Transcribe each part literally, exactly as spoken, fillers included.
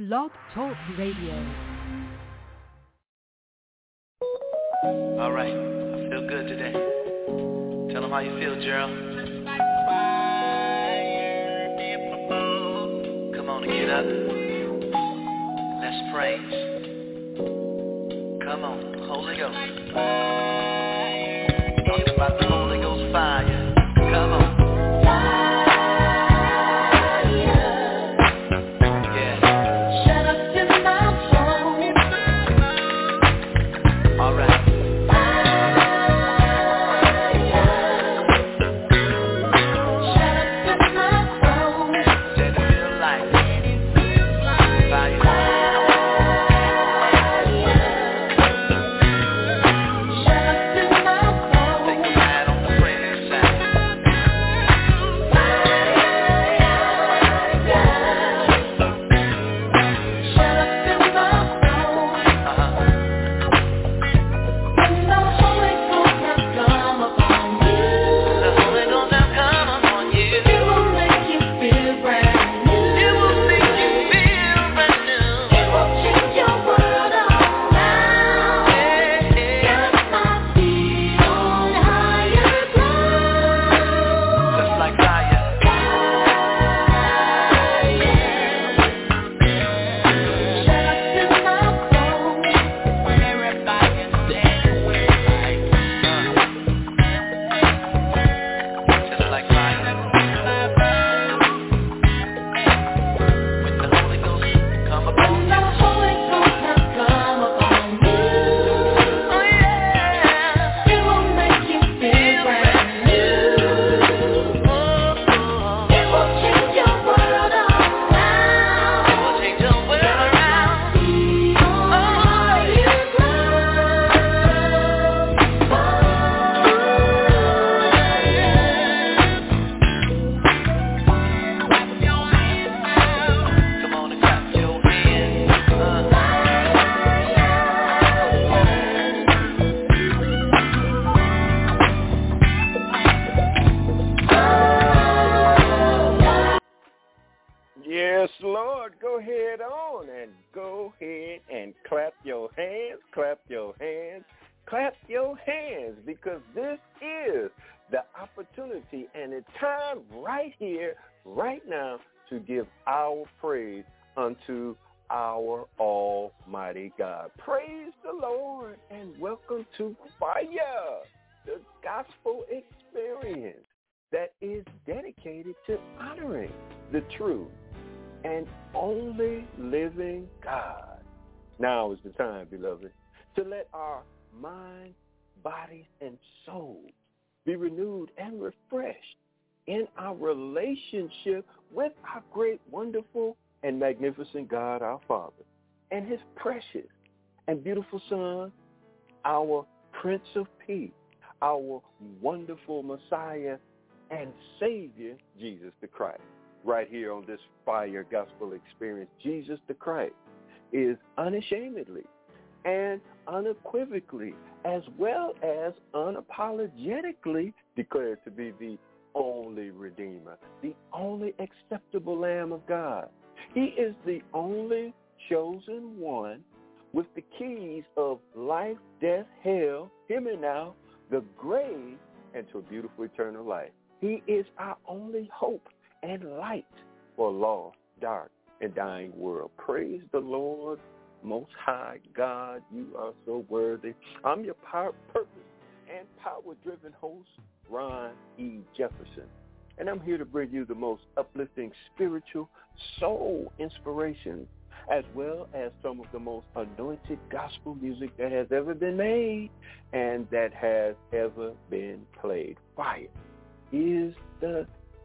Blog Talk Radio. All right, I feel good today. Tell them how you feel, Gerald. Come on and get up. Let's praise. Come on, Holy Ghost. Talking about the Holy Ghost fire. Come on. And it's time right here, right now, to give our praise unto our Almighty God. Praise the Lord and welcome to Fire, the gospel experience that is dedicated to honoring the true and only living God. Now is the time, beloved, to let our mind, bodies, and souls be renewed and refreshed in our relationship with our great, wonderful, and magnificent God, our Father, and his precious and beautiful Son, our Prince of Peace, our wonderful Messiah and Savior, Jesus the Christ. Right here on this Fire Gospel Experience, Jesus the Christ is unashamedly and unequivocally, as well as unapologetically, declared to be the only Redeemer, the only acceptable Lamb of God. He is the only chosen one with the keys of life, death, hell, him and now, the grave, and to a beautiful eternal life. He is our only hope and light for a lost, dark, and dying world. Praise the Lord. Most High God, you are so worthy. I'm your power, purpose, and power-driven host, Ron E. Jefferson. And I'm here to bring you the most uplifting spiritual soul inspirations, as well as some of the most anointed gospel music that has ever been made and that has ever been played. Fire is the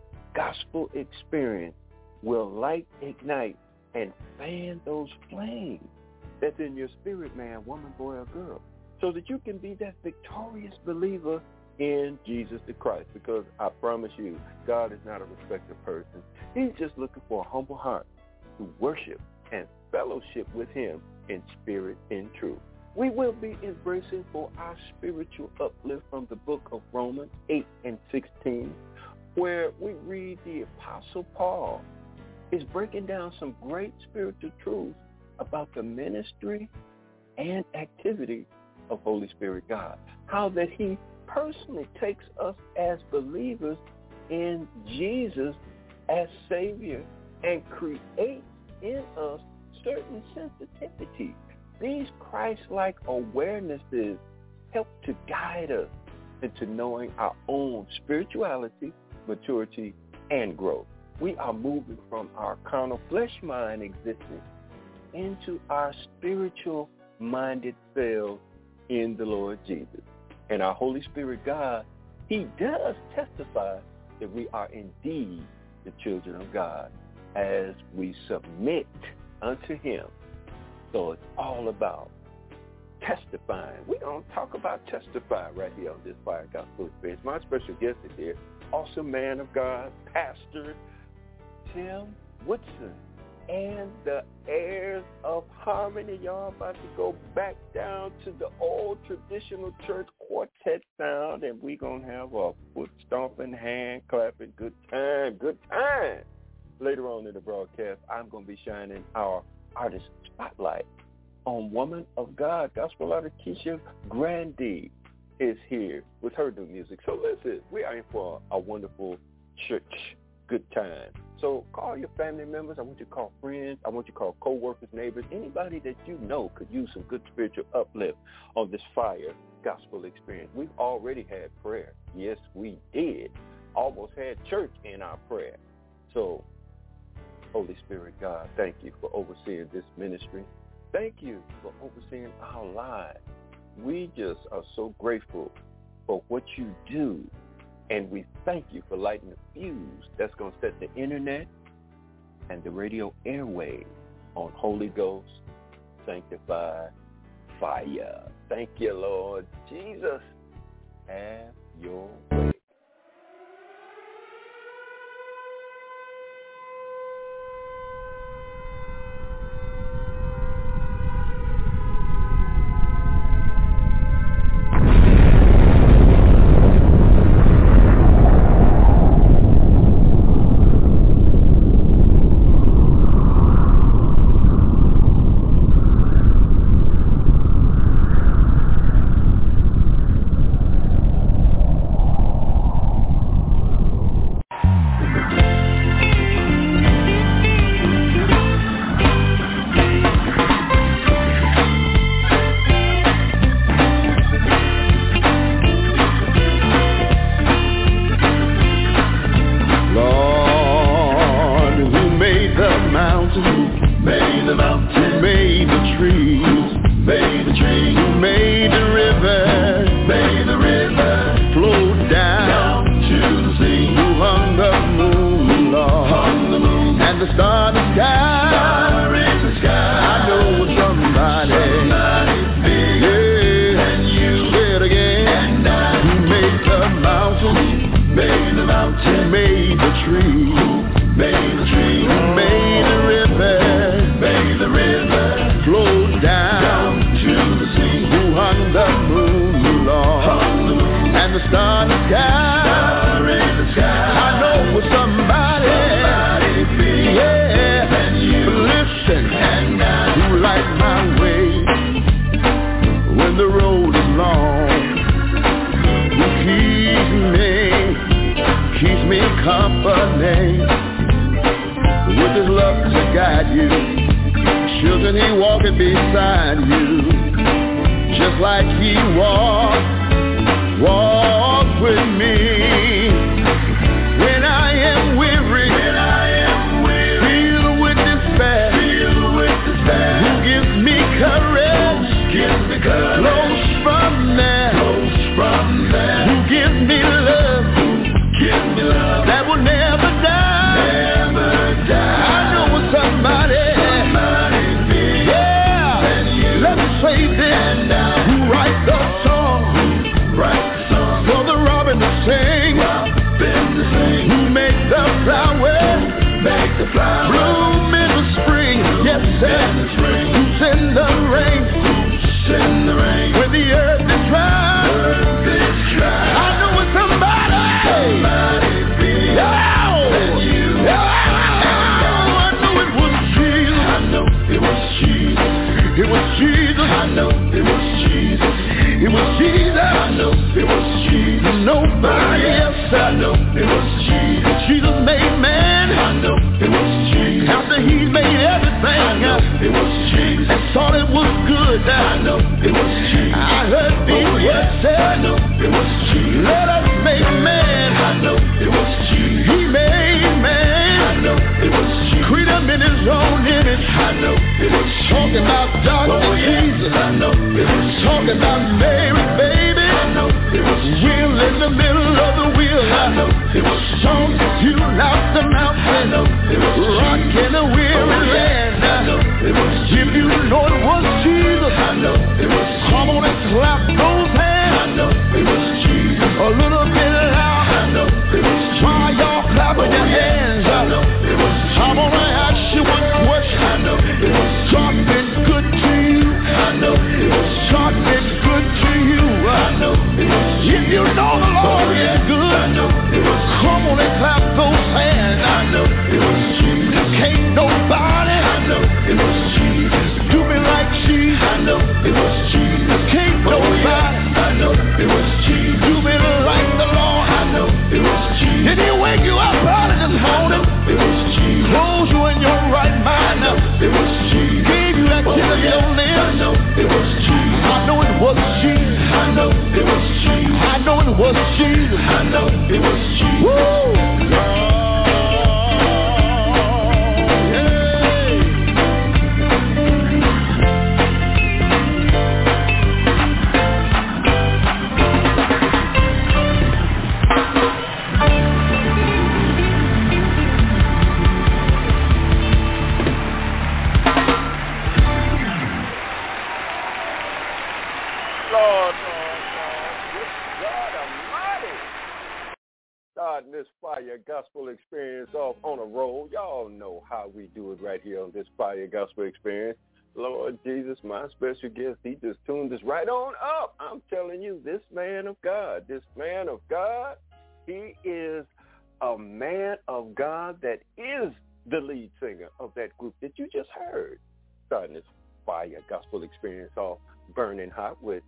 gospel experience. Will light ignite and fan those flames that's in your spirit, man, woman, boy, or girl, so that you can be that victorious believer in Jesus the Christ. Because I promise you, God is not a respecter of person. He's just looking for a humble heart to worship and fellowship with him in spirit and truth. We will be embracing for our spiritual uplift from the book of Romans eight and sixteen, where we read the Apostle Paul is breaking down some great spiritual truths about the ministry and activity of Holy Spirit God. How that he personally takes us as believers in Jesus as Savior and creates in us certain sensitivity. These Christ-like awarenesses help to guide us into knowing our own spirituality, maturity, and growth. We are moving from our carnal flesh mind existence into our spiritual-minded selves in the Lord Jesus. And our Holy Spirit God, he does testify that we are indeed the children of God as we submit unto him. So it's all about testifying. We're going to talk about testify right here on this Fire Gospel Experience. My special guest is here, awesome man of God, Pastor Tim Woodson, and the heirs of harmony. Y'all about to go back down to the old traditional church quartet sound, and we're going to have a foot stomping, hand clapping, good time, good time. Later on in the broadcast, I'm going to be shining our artist spotlight on Woman of God. Gospel artist Keisha Grandi is here with her new music. So listen, we are in for a wonderful church good time. So call your family members. I want you to call friends. I want you to call co-workers, neighbors, anybody that you know could use some good spiritual uplift on this Fire Gospel Experience. We've already had prayer. Yes, we did. Almost had church in our prayer. So, Holy Spirit God, thank you for overseeing this ministry. Thank you for overseeing our lives. We just are so grateful for what you do. And we thank you for lighting the fuse that's going to set the internet and the radio airwaves on Holy Ghost sanctified fire. Thank you, Lord Jesus. Have your way. Somebody, yeah. voice. I know it was Jesus. I heard these oh, words said. I know it was Jesus. Let us make man. I know it was Jesus. He made man. I know it was Jesus. Create him in his own image. I know it was Jesus. Talking about darkness, oh, yeah. Jesus. I know it was Jesus. Talking about Mary, baby. I know it was Jesus. Wheel in the middle of the wheel. I know it was Jesus. Songs you out the mountain. I know it was Jesus. Rock in the weary oh, yeah. land. I know it was Jesus. If you know it was Jesus, I know it was Jesus. Come on and clap those hands. I know it was Jesus. A little bit loud. I know it was Jesus. While y'all clapping oh, your yeah. hands. I know it was Jesus. I'm gonna ask you one question. I know it was Jesus. God been good to you. I know it was Jesus. God been good to you. I know it was Jesus. If you know the Lord oh, yeah. is good, I know it was Jesus. Come on and clap those hands. I know it was Jesus. Can't nobody. I know it was Jesus. Do me like Jesus. I know it was Jesus. Can't oh, nobody. Yeah. I know it was Jesus. Do me like the Lord. I know it was Jesus. Did He wake you up early this morning? It was Jesus. Close you in your right mind. I know it was Jesus. Gave you activity oh, yeah. on limbs. I know it was Jesus. I know it was Jesus. I know it was Jesus. I know it was Jesus. I know it was Jesus. Woo! Lord. This Fire Gospel Experience off on a roll. Y'all know how we do it right here on this Fire Gospel Experience. Lord Jesus, my special guest, he just tuned us right on up. I'm telling you, this man of God, this man of God, he is a man of God that is the lead singer of that group that you just heard. Starting this Fire Gospel Experience off burning hot with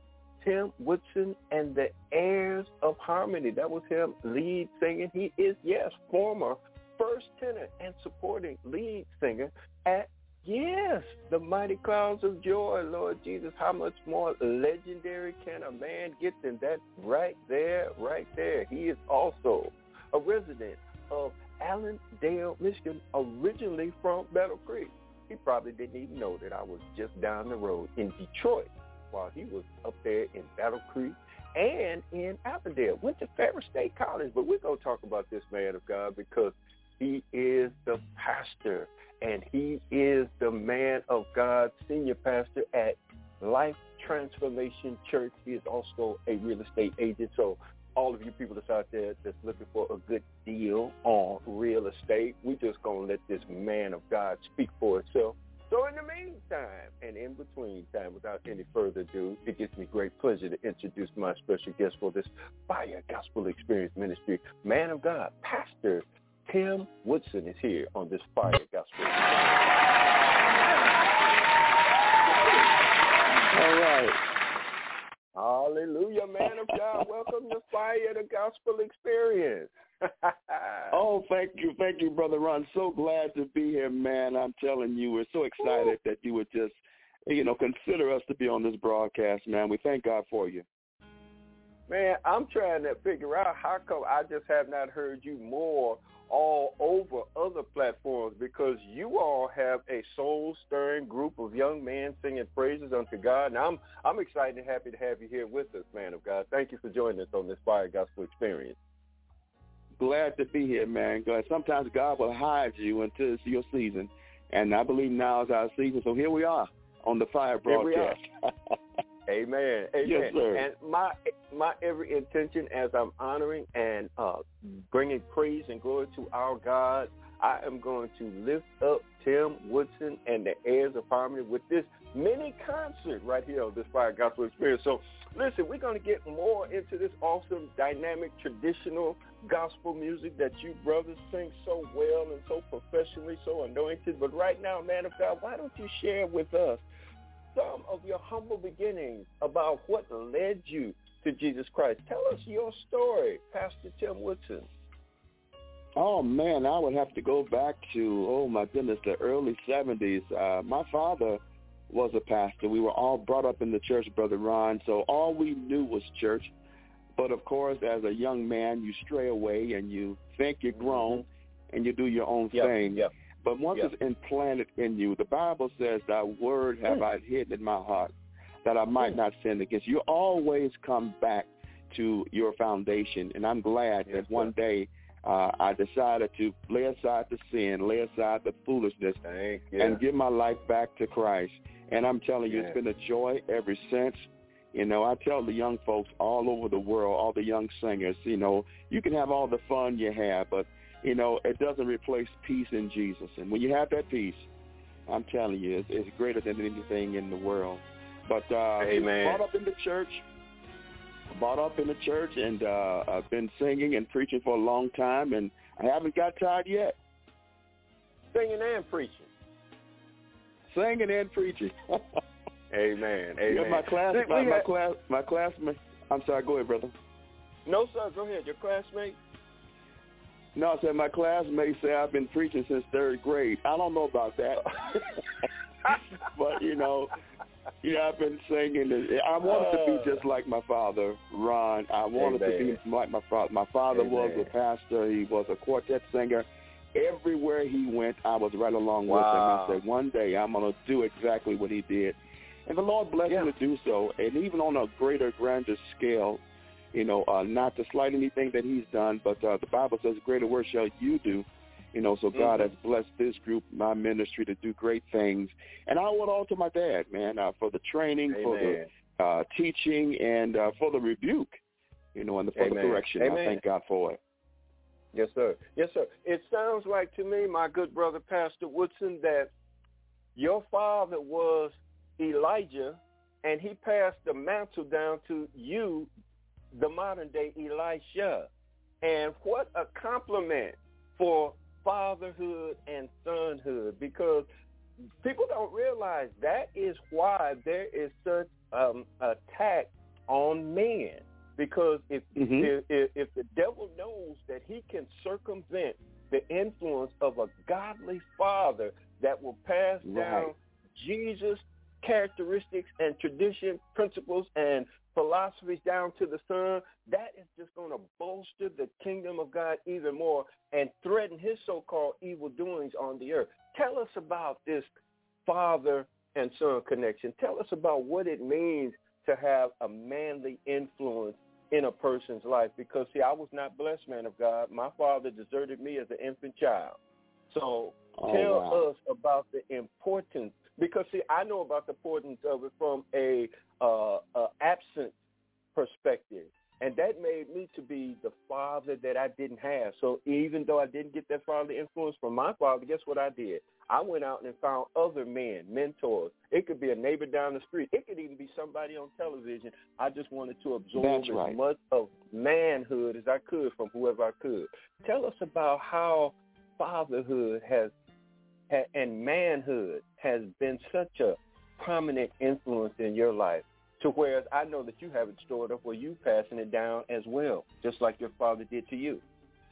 Tim Woodson and the Heirs of Harmony. That was him lead singing. He is, yes, former first tenor and supporting lead singer at, yes, the Mighty Clouds of Joy. Lord Jesus, how much more legendary can a man get than that right there, right there? He is also a resident of Allendale, Michigan, originally from Battle Creek. He probably didn't even know that I was just down the road in Detroit while he was up there in Battle Creek and in Allendale. Went to Ferris State College, but we're going to talk about this man of God because he is the pastor and he is the man of God, senior pastor at Life Transformation Church. He is also a real estate agent. So all of you people that's out there that's looking for a good deal on real estate, we're just going to let this man of God speak for itself. So in the meantime and in between time, without any further ado, it gives me great pleasure to introduce my special guest for this Fire Gospel Experience Ministry. Man of God, Pastor Tim Woodson is here on this Fire Gospel Experience. All right. Hallelujah, man of God. Welcome to Fire the Gospel Experience. Oh, thank you. Thank you, Brother Ron. So glad to be here, man. I'm telling you, we're so excited that you would just, you know, consider us to be on this broadcast, man. We thank God for you. Man, I'm trying to figure out how come I just have not heard you more all over other platforms, because you all have a soul-stirring group of young men singing praises unto God. And I'm I'm excited and happy to have you here with us, man of God. Thank you for joining us on this Fire Gospel Experience. Glad to be here, man. God, sometimes God will hide you until it's your season, and I believe now is our season. So here we are on the Fire broadcast. Amen. Amen. Yes, sir. And my my every intention as I'm honoring and uh, bringing praise and glory to our God, I am going to lift up Tim Woodson and the Heirs of Harmony with this mini concert right here on this Fire Gospel Experience. So listen, we're going to get more into this awesome, dynamic, traditional gospel music that you brothers sing so well and so professionally, so anointed. But right now, man of God, why don't you share with us some of your humble beginnings about what led you to Jesus Christ? Tell us your story, Pastor Tim Woodson. Oh, man, I would have to go back to, oh, my goodness, the early seventies. Uh, my father was a pastor. We were all brought up in the church, Brother Ron, so all we knew was church. But, of course, as a young man, you stray away and you think you're grown mm-hmm. and you do your own yep, thing. Yep. But once yep. it's implanted in you, the Bible says, thy word have mm. I hidden in my heart, that I might mm. not sin against you. You always come back to your foundation. And I'm glad yes, that one sir. day uh, I decided to lay aside the sin, lay aside the foolishness, and give my life back to Christ. And I'm telling you, yes. it's been a joy ever since. You know, I tell the young folks all over the world, all the young singers, you know, you can have all the fun you have, but, you know, it doesn't replace peace in Jesus. And when you have that peace, I'm telling you, it's, it's greater than anything in the world. But uh, Amen. brought up in the church, brought up in the church, and uh, I've been singing and preaching for a long time, and I haven't got tired yet. Singing and preaching. Singing and preaching. Amen. Amen. Yeah, my class, my, my class, my classmate. I'm sorry. Go ahead, brother. No, sir. Go ahead. Your classmate. No, I said my classmates say I've been preaching since third grade. I don't know about that, but you know, yeah, I've been singing. I wanted uh, to be just like my father, Ron. I wanted amen. to be like my father. My father amen. was a pastor. He was a quartet singer. Everywhere he went, I was right along wow. with him. I said, one day I'm going to do exactly what he did. And the Lord blessed yeah. him to do so. And even on a greater, grander scale, you know, uh, not to slight anything that he's done, but uh, the Bible says, greater work shall you do. You know, so God mm-hmm. has blessed this group, my ministry, to do great things. And I owe it all to my dad, man, uh, for the training, Amen. for the uh, teaching, and uh, for the rebuke, you know, and the, for Amen. the correction. Amen. I thank God for it. Yes, sir. Yes, sir. It sounds like to me, my good brother, Pastor Woodson, that your father was Elijah, and he passed the mantle down to you, the modern-day Elisha. And what a compliment for fatherhood and sonhood, because people don't realize that is why there is such um, attack on men. Because if, mm-hmm. if, if if the devil knows that he can circumvent the influence of a godly father that will pass right. down Jesus' characteristics and tradition, principles, and philosophies down to the son, that is just going to bolster the kingdom of God even more and threaten his so-called evil doings on the earth. Tell us about this father and son connection. Tell us about what it means to have a manly influence in a person's life, because, see, I was not blessed, man of God. My father deserted me as an infant child. So oh, tell wow. us about the importance, because, see, I know about the importance of it from a, uh, a absent perspective, and that made me to be the father that I didn't have. So even though I didn't get that fatherly influence from my father, guess what I did? I went out and found other men, mentors. It could be a neighbor down the street. It could even be somebody on television. I just wanted to absorb That's as right. much of manhood as I could from whoever I could. Tell us about how fatherhood has and manhood has been such a prominent influence in your life, to whereas I know that you have it stored up where you passing it down as well, just like your father did to you.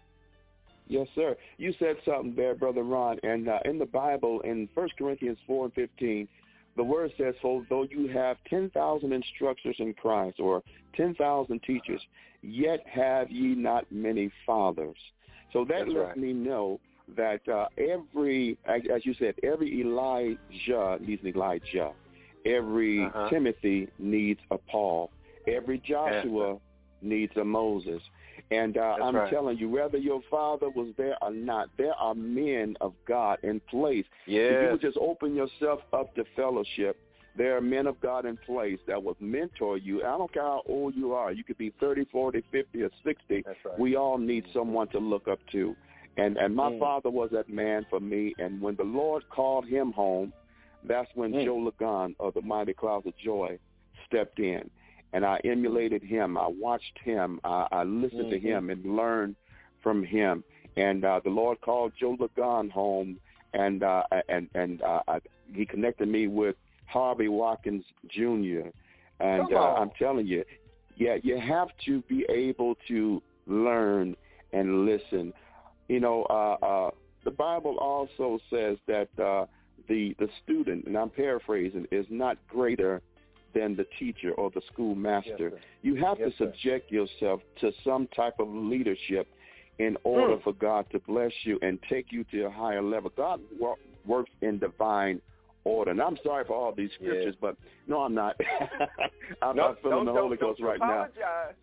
Yes, sir. You said something there, Brother Ron. And uh, in the Bible, in First Corinthians four and fifteen, the word says, so though you have ten thousand instructors in Christ, or ten thousand teachers, yet have ye not many fathers. So that That's lets right. me know that uh, every, as you said, every Elijah needs an Elijah. Every uh-huh. Timothy needs a Paul. Every Joshua yeah. needs a Moses. And uh, I'm right. telling you, whether your father was there or not, there are men of God in place. Yes. If you would just open yourself up to fellowship, there are men of God in place that will mentor you. I don't care how old you are. You could be thirty, forty, fifty, or sixty. That's right. We all need someone to look up to. And and my mm. father was that man for me. And when the Lord called him home, that's when mm. Joe Lagan of the Mighty Clouds of Joy stepped in. And I emulated him. I watched him. I, I listened mm-hmm. to him and learned from him. And uh, the Lord called Joe Lagan home, and uh, and and uh, I, he connected me with Harvey Watkins Junior And uh, I'm telling you, yeah, you have to be able to learn and listen. You know, uh, uh, the Bible also says that uh, the the student, and I'm paraphrasing, is not greater than the teacher or the schoolmaster. Yes, you have yes, to subject sir. yourself to some type of leadership in order mm. for God to bless you and take you to a higher level. God wor- works in divine order. And I'm sorry for all these scriptures, yeah. but no, I'm not. I'm no, not feeling the Holy Ghost right apologize.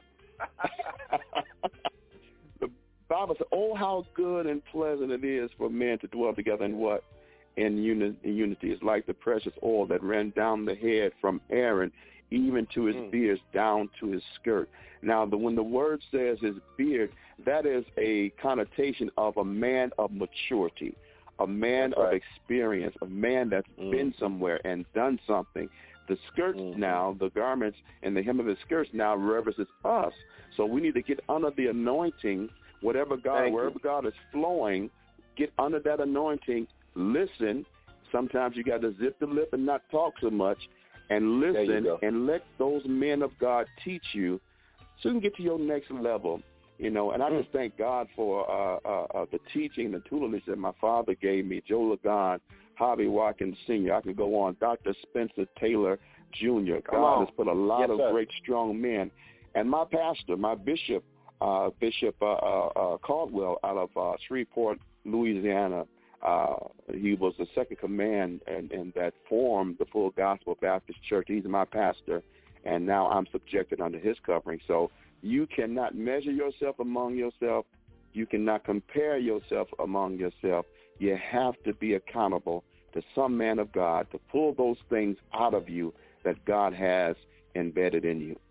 now. The Bible says, oh, how good and pleasant it is for men to dwell together in what? In, uni- in unity. It's like the precious oil that ran down the head from Aaron, even to his mm. beard, down to his skirt. Now, the, when the word says his beard, that is a connotation of a man of maturity, a man that's of right. experience, a man that's mm. been somewhere and done something. The skirts mm. now, the garments and the hem of his skirts now represents us. So we need to get under the anointing, whatever God, Thank wherever you. God is flowing, get under that anointing, listen. Sometimes you got to zip the lip and not talk so much, and listen and let those men of God teach you so you can get to your next level. You know, and I just thank God for uh, uh, uh, the teaching, the tutelage that my father gave me, Joe Lagon, Harvey Watkins Senior I could go on, Doctor Spencer Taylor Junior Come God on. has put a lot yes, of sir. great, strong men. And my pastor, my bishop, uh, Bishop uh, uh, uh, Caldwell out of uh, Shreveport, Louisiana, uh, he was the second command and, and that formed the Full Gospel Baptist Church. He's my pastor, and now I'm subjected under his covering. So you cannot measure yourself among yourself. You cannot compare yourself among yourself. You have to be accountable to some man of God to pull those things out of you that God has embedded in you.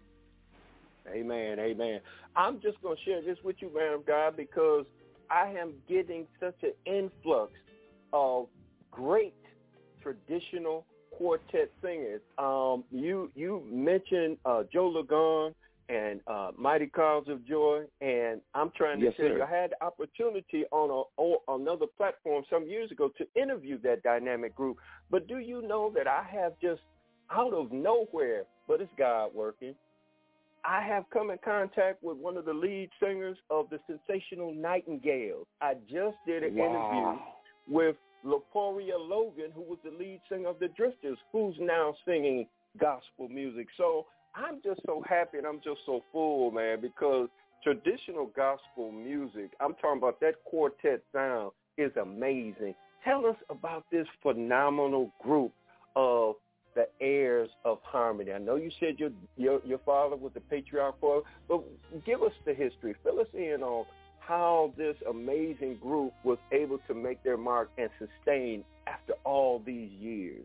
Amen, amen. I'm just going to share this with you, man of God, because I am getting such an influx of great traditional quartet singers. Um, you you mentioned uh, Joe Lagon and uh, Mighty Clouds of Joy, and I'm trying to yes, tell sir. you, I had the opportunity on a, on another platform some years ago to interview that dynamic group. But do you know that I have just out of nowhere, but it's God working, I have come in contact with one of the lead singers of the Sensational Nightingales. I just did an wow. interview with Leporia Logan, who was the lead singer of the Drifters, who's now singing gospel music. So I'm just so happy and I'm just so full, man, because traditional gospel music, I'm talking about that quartet sound, is amazing. Tell us about this phenomenal group of the Heirs of Harmony. I know you said your your, your father was the patriarch for it, but give us the history. Fill us in on how this amazing group was able to make their mark and sustain after all these years.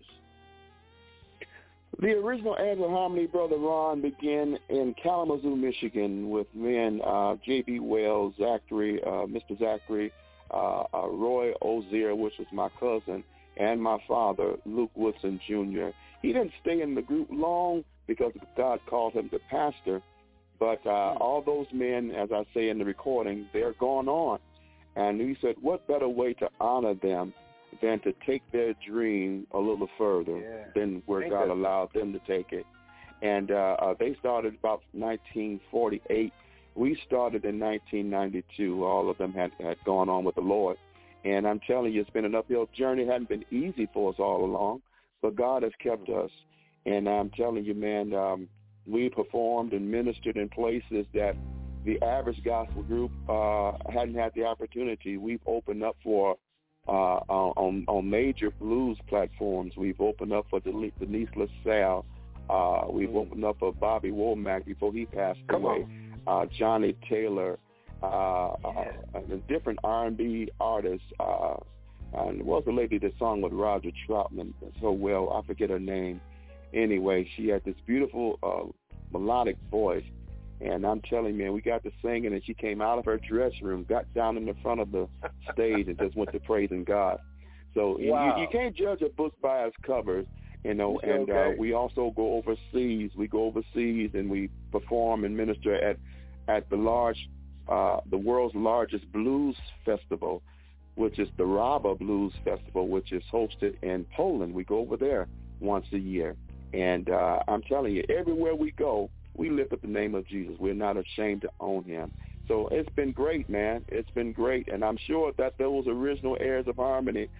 The original Heirs of Harmony, Brother Ron, began in Kalamazoo, Michigan, with men uh, J B Wells, Zachary, uh, Mister Zachary, uh, uh, Roy Ozier, which was my cousin, and my father, Luke Woodson Junior He didn't stay in the group long because God called him to pastor, but uh, all those men, as I say in the recording, they're gone on. And he said, what better way to honor them than to take their dream a little further yeah. than where God allowed them to take it. And uh, uh, they started about nineteen forty-eight. We started in nineteen ninety-two. All of them had, had gone on with the Lord. And I'm telling you, it's been an uphill journey. It hadn't been easy for us all along, but God has kept us. And I'm telling you, man, um, we performed and ministered in places that the average gospel group uh, hadn't had the opportunity. We've opened up for uh, on, on major blues platforms. We've opened up for Denise LaSalle. Uh, we've mm. opened up for Bobby Womack before he passed Come away. Uh, Johnny Taylor. Uh, yeah. uh, and different R and B artists. Uh, and it was a lady that sung with Roger Troutman so well. I forget her name. Anyway, she had this beautiful uh, melodic voice. And I'm telling you, man, we got to singing, and she came out of her dressing room, got down in the front of the stage, and just went to praising God. So wow. you, you can't judge a book by its covers, you know. Okay. And uh, we also go overseas. We go overseas, and we perform and minister at at the large. Uh, the world's largest blues festival, which is the Raba Blues Festival, which is hosted in Poland. We go over there once a year. And uh, I'm telling you, everywhere we go, we lift up the name of Jesus. We're not ashamed to own him. So it's been great, man. It's been great. And I'm sure that those original Heirs of Harmony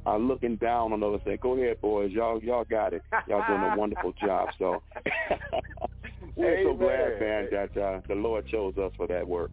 are looking down on us, saying, "Go ahead, boys, y'all y'all got it. Y'all doing a wonderful job." So we're so glad, man, that uh, the Lord chose us for that work.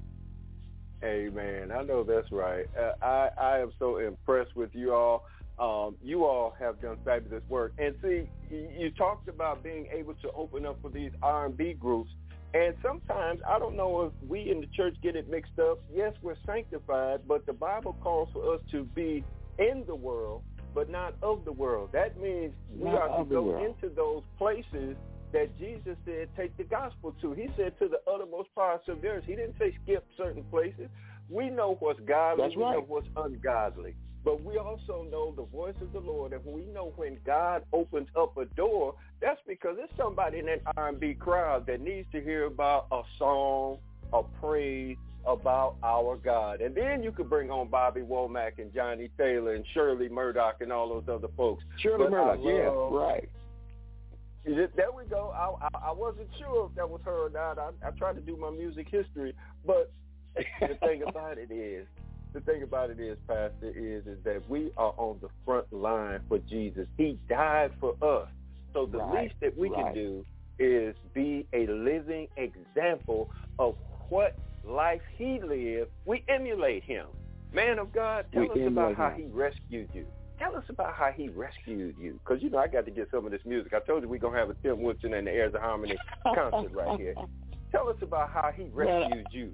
Amen. I know that's right. Uh, I I am so impressed with you all. Um, you all have done fabulous work. And see, you talked about being able to open up for these R and B groups. And sometimes, I don't know if we in the church get it mixed up. Yes, we're sanctified, but the Bible calls for us to be in the world, but not of the world. That means we Not are to go world. into those places that Jesus said take the gospel to. He said to the uttermost parts of the earth. He didn't say skip certain places. We know what's godly. That's we right. know what's ungodly. But we also know the voice of the Lord, and we know when God opens up a door, that's because there's somebody in that R and B crowd that needs to hear about a song, a praise about our God. And then you could bring on Bobby Womack and Johnny Taylor and Shirley Murdoch and all those other folks. Shirley But Murdoch, I yeah, love- right. There we go. I, I, I wasn't sure if that was her or not. I, I tried to do my music history, but the thing about it is, the thing about it is, Pastor, is is that we are on the front line for Jesus. He died for us. So the Right, least that we right. can do is be a living example of what life he lived. We emulate him. Man of God, tell We us about emulate how him. he rescued you. Tell us about how he rescued you. Because, you know, I got to get some of this music. I told you we're going to have a Tim Woodson and the Heirs of Harmony concert right here. Tell us about how he rescued you.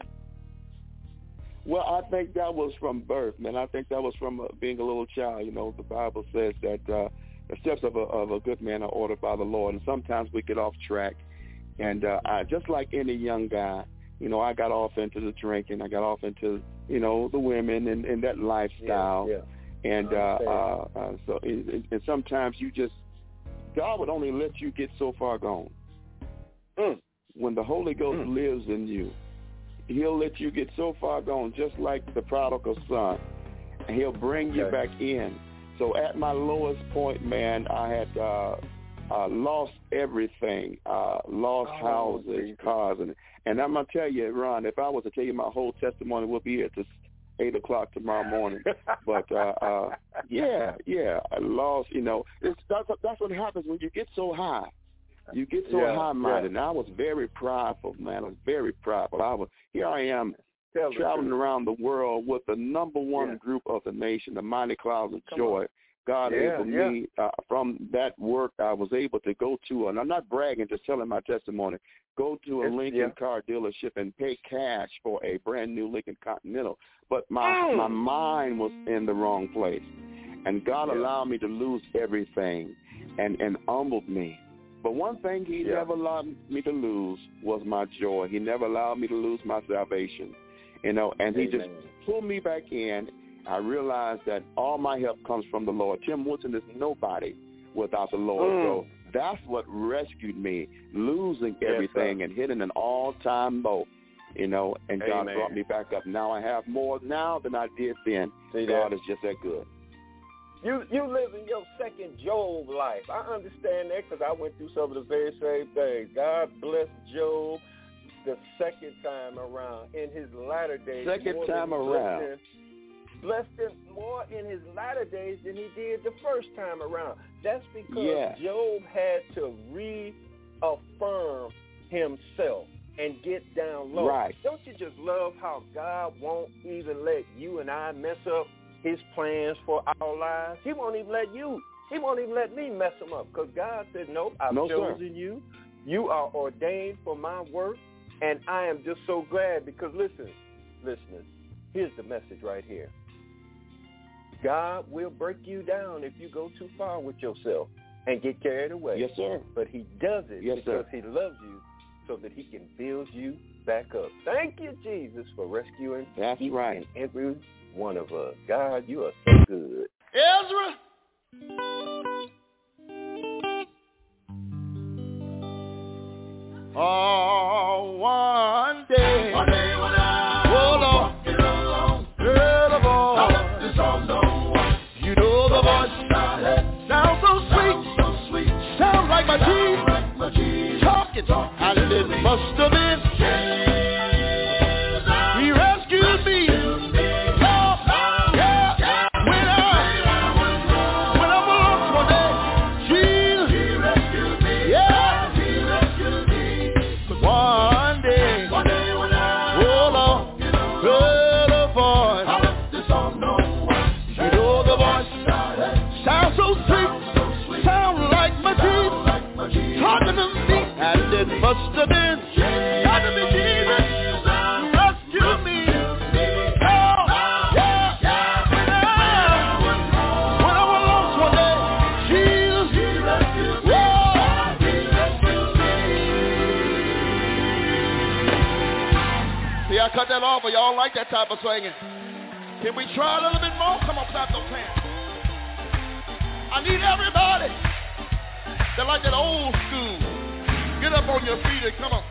Well, I think that was from birth, man. I think that was from uh, being a little child. You know, the Bible says that uh, the steps of a, of a good man are ordered by the Lord, and sometimes we get off track. And uh, I, just like any young guy, you know, I got off into the drinking. I got off into, you know, the women and, and that lifestyle. Yeah, yeah. And uh, uh, uh, so, and, and sometimes you just, God would only let you get so far gone. Mm. When the Holy Ghost Mm. lives in you, he'll let you get so far gone, just like the prodigal son, and he'll bring you Okay. back in. So at my lowest point, man, I had uh, uh, lost everything, uh, lost Oh, houses, Jesus. cars, and and I'm gonna tell you, Ron, if I was to tell you my whole testimony, we'll be here till eight o'clock tomorrow morning. But uh, uh, yeah, yeah, I lost. You know, it's, that's that's what happens when you get so high. You get so Yeah, high-minded, yeah. and I was very prideful, man. I was very prideful. I was here. I am Tell the traveling truth. around the world with the number one Yeah. group of the nation, the Mighty Clouds of Come Joy. on. God Yeah, able yeah. me uh, from that work. I was able to go to, and I'm not bragging, just telling my testimony. Go to a It's- Lincoln yeah. car dealership and pay cash for a brand new Lincoln Continental. But my Mm. my mind was in the wrong place, and God Yeah. allowed me to lose everything, and and humbled me. But one thing he Yeah. never allowed me to lose was my joy. He never allowed me to lose my salvation. You know, and he just Amen. pulled me back in. I realized that all my help comes from the Lord. Tim Woodson is nobody without the Lord. Mm. So that's what rescued me, losing Yes, everything sir. and hitting an all-time low. You know, and God Amen. brought me back up. Now I have more now than I did then. See God that? is just that good. You you live in your second Job life. I understand that because I went through some of the very same things. God bless Job the second time around in his latter days. Second more time than he blessed around. him- Blessed him more in his latter days than he did the first time around. That's because Yeah. Job had to reaffirm himself and get down low. Right. Don't you just love how God won't even let you and I mess up his plans for our lives? He won't even let you. He won't even let me mess them up because God said, nope, I've No, sir. chosen you. You are ordained for my work, and I am just so glad because, listen, listeners, here's the message right here. God will break you down if you go too far with yourself and get carried away. Yes, sir. But he does it Yes, because sir. he loves you so that he can build you back up. Thank you, Jesus, for rescuing That's each right. and every one of us. God, you are so good. Ezra. Oh, one day. One day when I Oh, Lord. walking along, Hear the voice. thought this song don't want. You know the voice. Sound Sounds so sweet. so sweet. Sounds like my Jesus Like my Jesus. talking. And it must have been. He rescued me. Oh, yeah. When I it must have been, had to be Jesus, rescue me. Oh, yeah, yeah. When I, when I was lost one day, Jesus, whoa. See, I cut that off, but y'all like that type of singing. Can we try a little bit more? Come on, clap those hands. I need everybody that like that old school. Get up on your feet and come on.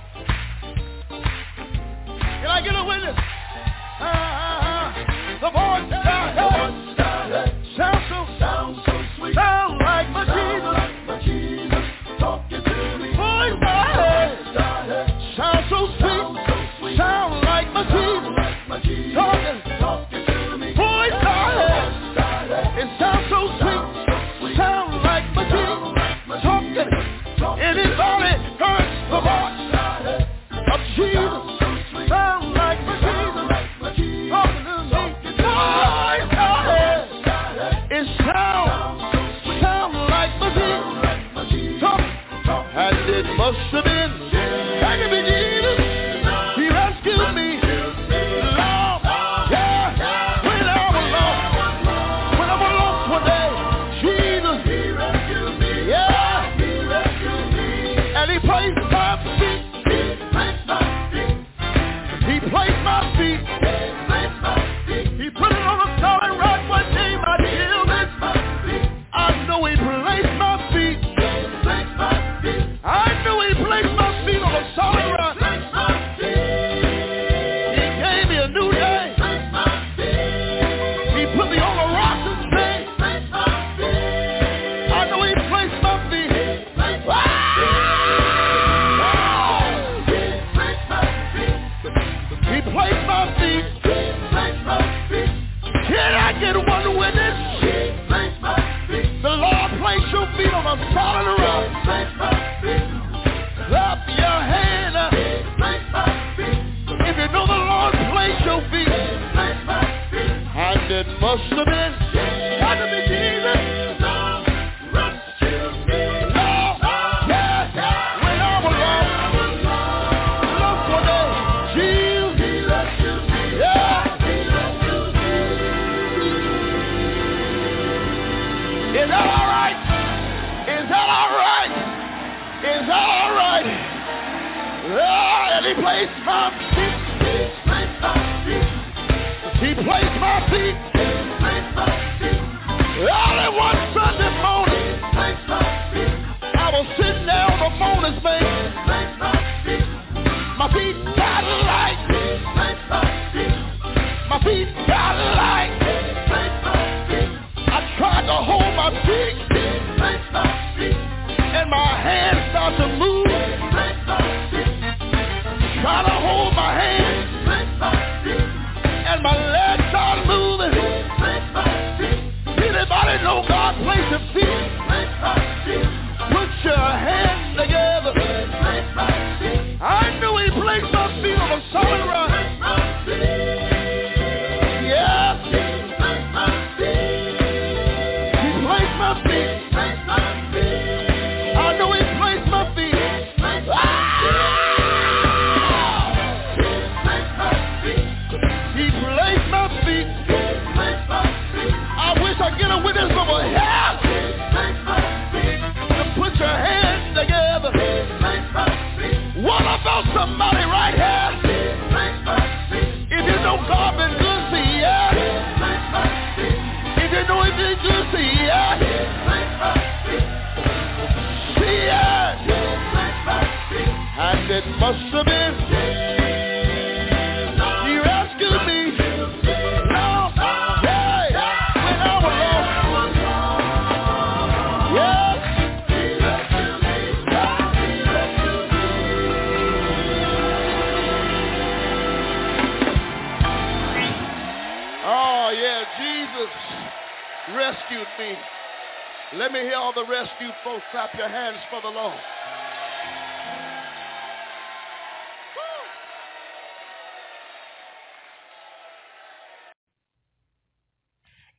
Can I get a witness? Uh-huh. The voice that sound so, sound so sweet. Sound like my Jesus. Like my Jesus talking to me. Voice that sound so sweet. Sound like my Jesus. Talking, talking to me. Voice that it sounds so sweet. Sound like my Jesus. Talking. Anybody heard the voice of Jesus? Sound like my Jesus. Talking to me. Voice it sound, sound like my Jesus. Talking. And it must have been, had to be Jesus. He rescued me. Lord, yeah. When I was lost, when I was lost one day, Jesus, yeah. And he placed my feet. He placed my feet. He put it on a solid rock one day, my children. I know he placed my feet. I know he placed my feet on a solid rock. He gave me a new day. He put me on a rock to stay. I know he placed my feet. He placed my feet. Can I get one witness? The Lord placed your feet on a solid rock. Clap your hand if you know the Lord placed your feet. And it must have been, had to be Jesus. Is that all right? Is that all right? Is that all right? Oh, and he placed my feet. He placed my feet. Early one Sunday morning, I was sitting there on the bonus bank. My feet got light. My feet got light. I tried to hold my feet, and my hands started to move. Try to hold my hands, and my legs started moving. Anybody know God placed your feet? Put your hands together. I knew he placed my feet on a solid rock. Somebody right here, if you know God been good to you, yeah. If you know he been good to you, yeah. See ya. And it must have been, he rescued me. Lord, yeah, when I was lost. Yeah. Oh, yeah, Jesus rescued me. Let me hear all the rescued folks clap your hands for the Lord.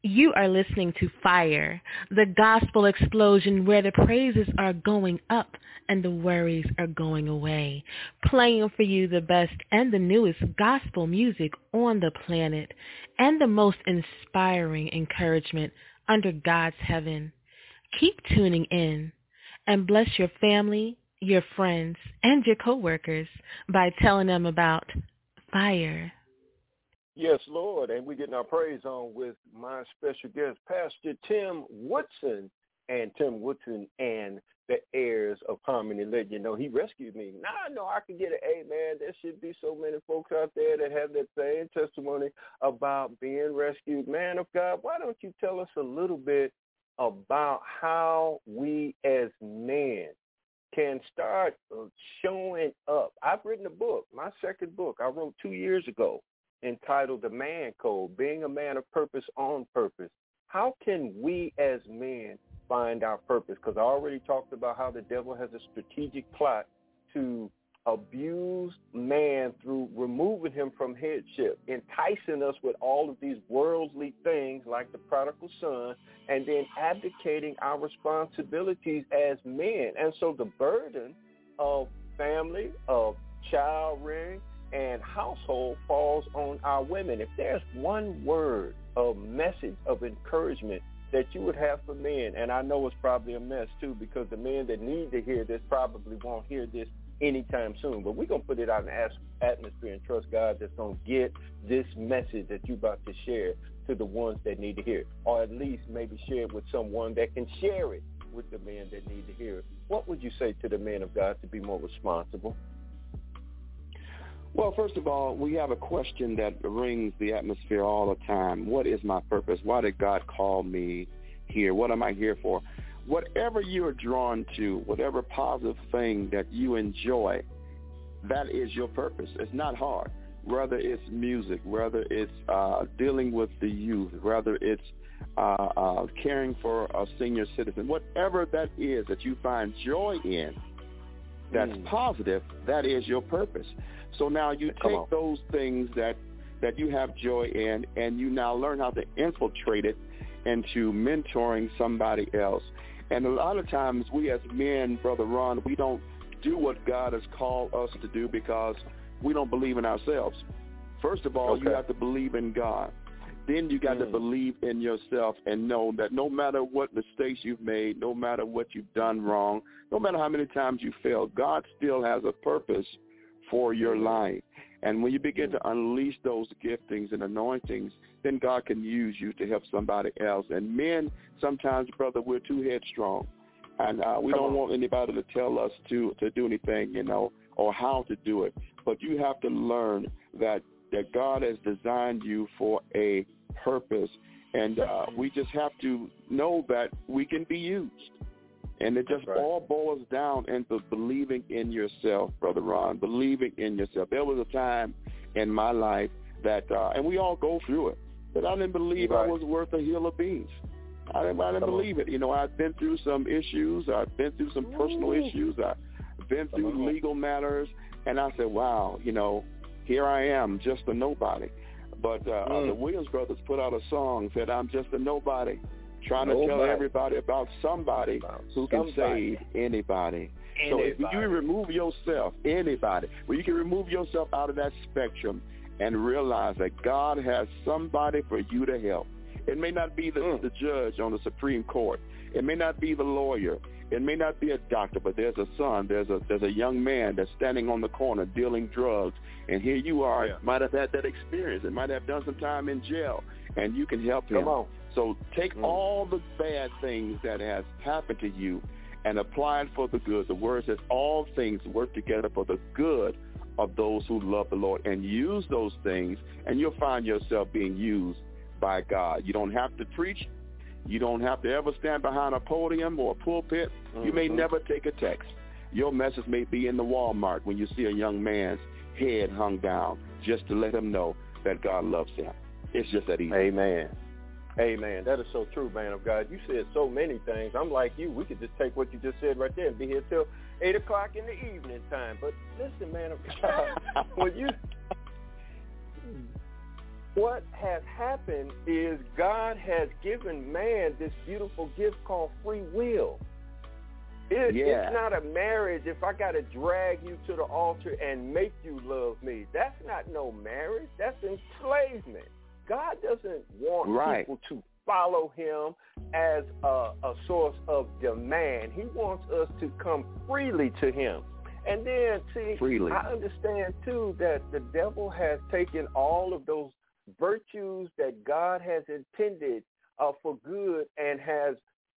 You are listening to Fire, the gospel explosion where the praises are going up and the worries are going away. Playing for you the best and the newest gospel music on the planet and the most inspiring encouragement under God's heaven. Keep tuning in and bless your family, your friends, and your coworkers by telling them about Fire. Yes, Lord, and we're getting our praise on with my special guest, Pastor Tim Woodson, and Tim Woodson and the heirs of harmony. Let you know he rescued me. Now I know I can get an amen. There should be so many folks out there that have that same testimony about being rescued. Man of God, why don't you tell us a little bit about how we as men can start showing up? I've written a book, my second book I wrote two years ago, entitled The Man Code, Being a Man of Purpose on Purpose. How can we as men find our purpose? Because I already talked about how the devil has a strategic plot to abuse man through removing him from headship, enticing us with all of these worldly things like the prodigal son, and then abdicating our responsibilities as men. And so the burden of family, of child rearing, and household falls on our women. If there's one word, a message of encouragement that you would have for men, and I know it's probably a mess too, because the men that need to hear this probably won't hear this anytime soon, but we're going to put it out in the atmosphere and trust God that's going to get this message that you're about to share to the ones that need to hear it, or at least maybe share it with someone that can share it with the men that need to hear it. What would you say to the men of God to be more responsible? Well, first of all, we have a question that rings the atmosphere all the time. What is my purpose? Why did God call me here? What am I here for? Whatever you are drawn to, whatever positive thing that you enjoy, that is your purpose. It's not hard. Whether it's music, whether it's uh, dealing with the youth, whether it's uh, uh, caring for a senior citizen, whatever that is that you find joy in, that's mm. positive, that is your purpose. So now you Come take on. those things that, that you have joy in, and you now learn how to infiltrate it into mentoring somebody else. And a lot of times we as men, Brother Ron, we don't do what God has called us to do because we don't believe in ourselves. First of all, okay. you have to believe in God. Then you got mm. to believe in yourself and know that no matter what mistakes you've made, no matter what you've done wrong, no matter how many times you failed, God still has a purpose for your life. And when you begin to unleash those giftings and anointings, then God can use you to help somebody else. And men, sometimes, brother, we're too headstrong. And uh, we Come don't on. want anybody to tell us to, to do anything, you know, or how to do it. But you have to learn that, that God has designed you for a purpose. And uh, we just have to know that we can be used. And it just right. all boils down into believing in yourself, Brother Ron, believing in yourself. There was a time in my life that, uh, and we all go through it, that I didn't believe right. I was worth a hill of beans. I didn't, I didn't believe it. You know, I've been through some issues. I've been through some personal Ooh. issues. I've been through legal matters. And I said, wow, you know, here I am, just a nobody. But uh, mm. the Williams brothers put out a song, said, I'm just a nobody. Trying to Nobody. tell everybody about somebody about who can somebody. save anybody. anybody. So if you remove yourself, anybody, well, you can remove yourself out of that spectrum and realize that God has somebody for you to help. It may not be the, mm. the judge on the Supreme Court. It may not be the lawyer. It may not be a doctor, but there's a son, there's a there's a young man that's standing on the corner dealing drugs, and here you are, yeah. might have had that experience, and might have done some time in jail, and you can help him. Come on. So take mm. all the bad things that has happened to you and apply it for the good. The word says all things work together for the good of those who love the Lord, and use those things, and you'll find yourself being used by God. You don't have to preach. You don't have to ever stand behind a podium or a pulpit. Mm-hmm. You may never take a text. Your message may be in the Walmart when you see a young man's head hung down, just to let him know that God loves him. It's just that easy. Amen. Amen. That is so true, man of God. You said so many things. I'm like you. We could just take what you just said right there and be here till eight o'clock in the evening time. But listen, man of God, when you what has happened is God has given man this beautiful gift called free will. It, yeah. It's not a marriage if I got to drag you to the altar and make you love me. That's not no marriage. That's enslavement. God doesn't want right. people to follow him as a, a source of demand. He wants us to come freely to him. And then, see, freely. I understand, too, that the devil has taken all of those virtues that God has intended uh, for good and has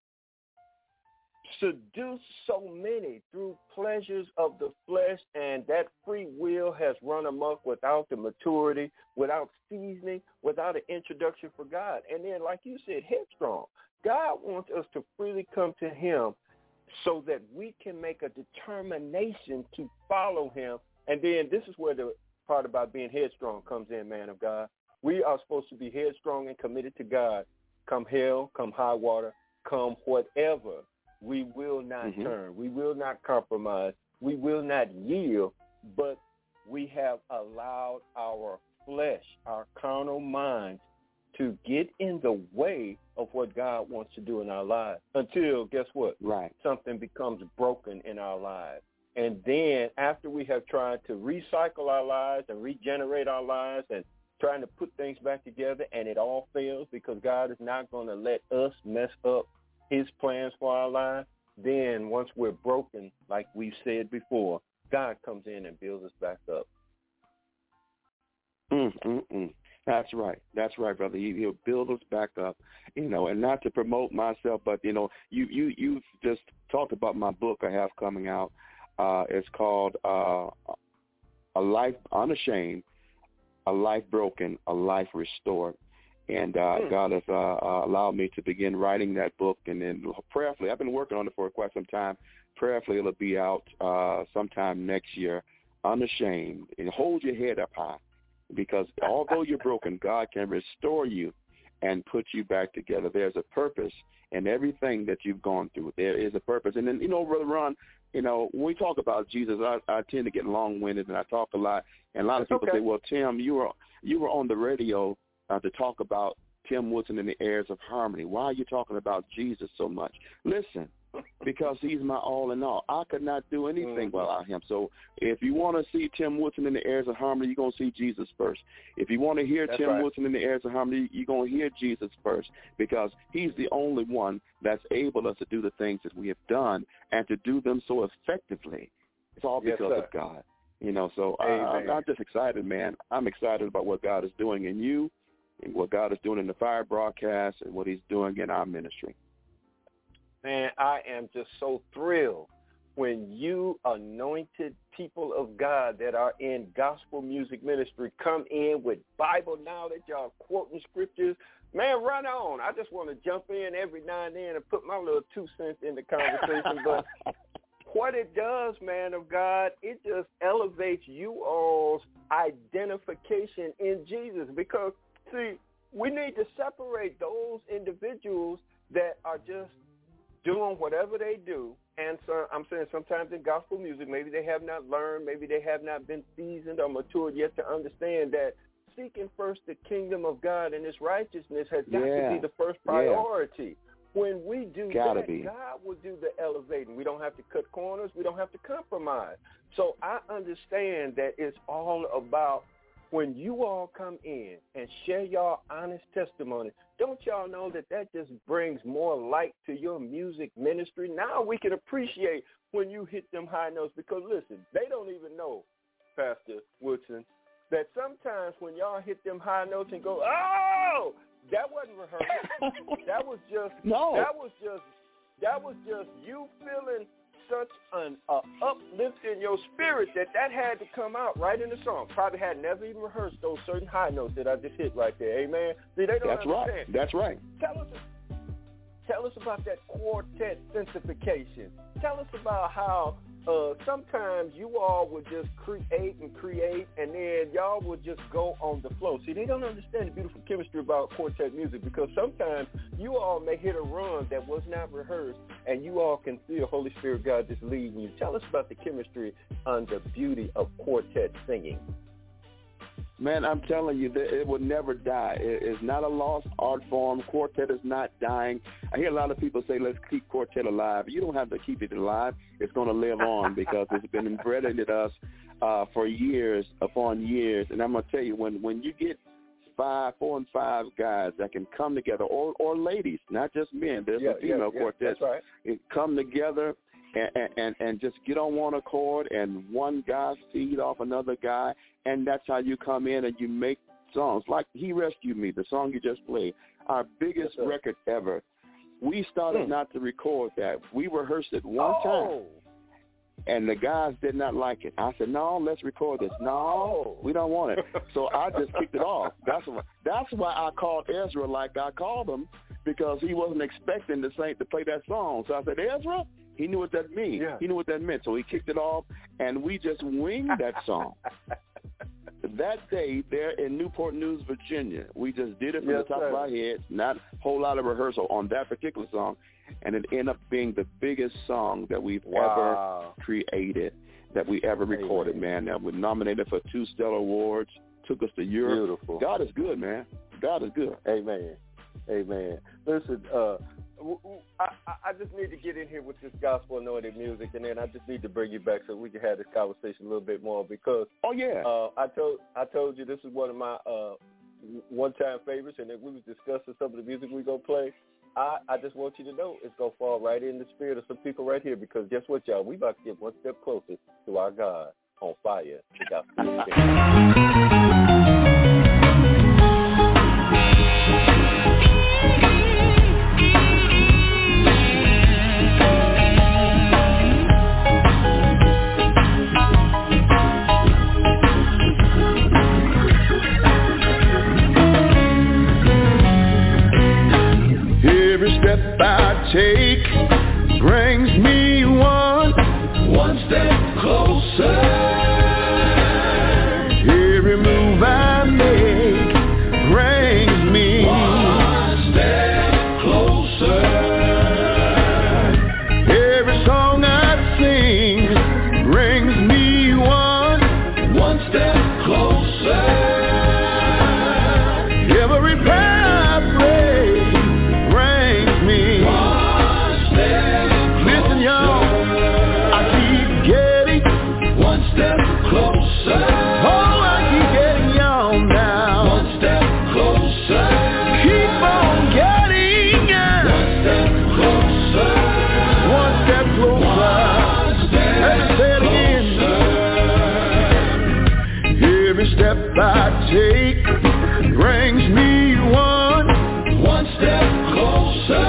seduced so many through pleasures of the flesh, and that free will has run amok without the maturity, without seasoning, without an introduction for God. And then, like you said, headstrong. God wants us to freely come to him so that we can make a determination to follow him. And then this is where the part about being headstrong comes in, man of God. We are supposed to be headstrong and committed to God. Come hell, come high water, come whatever. We will not mm-hmm. turn. We will not compromise. We will not yield, but we have allowed our flesh, our carnal minds, to get in the way of what God wants to do in our lives until, guess what? Right. Something becomes broken in our lives. And then after we have tried to recycle our lives and regenerate our lives and trying to put things back together, and it all fails because God is not going to let us mess up his plans for our lives, then once we're broken, like we've said before, God comes in and builds us back up. Mm, mm, mm. That's right. That's right, brother. He, he'll build us back up, you know, and not to promote myself, but, you know, you, you, you've just talked about my book I have coming out. Uh, it's called uh, A Life Unashamed, A Life Broken, A Life Restored. And uh, mm. God has uh, uh, allowed me to begin writing that book. And then prayerfully, I've been working on it for quite some time. Prayerfully, it'll be out uh, sometime next year, unashamed. And hold your head up high, because although you're broken, God can restore you and put you back together. There's a purpose in everything that you've gone through. There is a purpose. And then, you know, Brother Ron, you know, when we talk about Jesus, I, I tend to get long-winded and I talk a lot. And a lot of people okay. say, well, Tim, you were you were on the radio Uh, to talk about Tim Woodson and the Heirs of Harmony. Why are you talking about Jesus so much? Listen, because he's my all in all. I could not do anything mm-hmm. without him. So if you want to see Tim Woodson and the Heirs of Harmony, you're going to see Jesus first. If you want to hear That's Tim right. Woodson and the Heirs of Harmony, you're going to hear Jesus first, because he's the only one that's able us to do the things that we have done and to do them so effectively. It's all because yes, of God. You know, so I, I'm just excited, man. I'm excited about what God is doing in you, and what God is doing in the Fire broadcast, and what he's doing in our ministry. Man, I am just so thrilled when you anointed people of God that are in gospel music ministry come in with Bible knowledge, y'all quoting scriptures. Man, run on. I just want to jump in every now and then and put my little two cents in the conversation. But what it does, man of God, it just elevates you all's identification in Jesus, because see, we need to separate those individuals that are just doing whatever they do. And so I'm saying sometimes in gospel music, maybe they have not learned, maybe they have not been seasoned or matured yet to understand that seeking first the kingdom of God and his righteousness has got yeah. to be the first priority. Yeah. When we do Gotta that, be. God will do the elevating. We don't have to cut corners. We don't have to compromise. So I understand that it's all about when you all come in and share your honest testimony. Don't y'all know that that just brings more light to your music ministry? Now we can appreciate when you hit them high notes, because, listen, they don't even know, Pastor Woodson, that sometimes when y'all hit them high notes and go, oh, that wasn't rehearsed. that was just no. That was just that was just you feeling such an uh, uplift in your spirit that that had to come out right in the song. Probably had never even rehearsed those certain high notes that I just hit right there. Amen. See, they don't That's understand. right. That's right. Tell us, tell us about that quartet sensification. Tell us about how uh, sometimes you all would just create and create, and then y'all would just go on the flow. See, they don't understand the beautiful chemistry about quartet music, because sometimes you all may hit a run that was not rehearsed, and you all can feel Holy Spirit God just leading you. Tell us about the chemistry and the beauty of quartet singing. Man, I'm telling you, that it will never die. It, it's not a lost art form. Quartet is not dying. I hear a lot of people say, let's keep Quartet alive. You don't have to keep it alive. It's going to live on because it's been embedded in us uh, for years upon years. And I'm going to tell you, when, when you get five, four and five guys that can come together, or, or ladies, not just men. There's yeah, a female yeah, quartet. Yeah, that's right. Come together and, and, and just get on one accord, and one guy feed off another guy, and that's how you come in and you make songs. Like He Rescued Me, the song you just played, our biggest yes, record ever. We started hmm. not to record that. We rehearsed it one oh. time. And the guys did not like it. I said, no, let's record this. No, we don't want it. So I just kicked it off. That's why, that's why I called Ezra like I called him, because he wasn't expecting the Saint to play that song. So I said, Ezra? He knew what that meant. Yeah. He knew what that meant. So he kicked it off, and we just winged that song. That day there in Newport News, Virginia, we just did it from yes, the top sir. of our heads, not a whole lot of rehearsal on that particular song. And it ended up being the biggest song that we've wow. ever created, that we ever recorded, Amen. man. That we're nominated for two Stellar Awards, took us to Europe. Beautiful. God is good, man. God is good. Amen. Amen. Listen, uh, I, I just need to get in here with this gospel anointed music, and then I just need to bring you back so we can have this conversation a little bit more, because oh yeah, uh, I told I told you this is one of my uh, one-time favorites, and if we was discussing some of the music we gonna play, I, I just want you to know it's going to fall right in the spirit of some people right here, because guess what, y'all? We about to get one step closer to our God on fire. The gospel. Every step I take brings me one, one step closer. Every move I make brings me one step closer. Every song I sing brings me one, one step closer. Every prayer I pray brings me one step closer. Listen, y'all, I keep getting one step closer. Oh, I keep getting y'all now one step closer. Keep on getting one step closer. One step closer. Let me say it again. Every step I take brings me one, one step closer.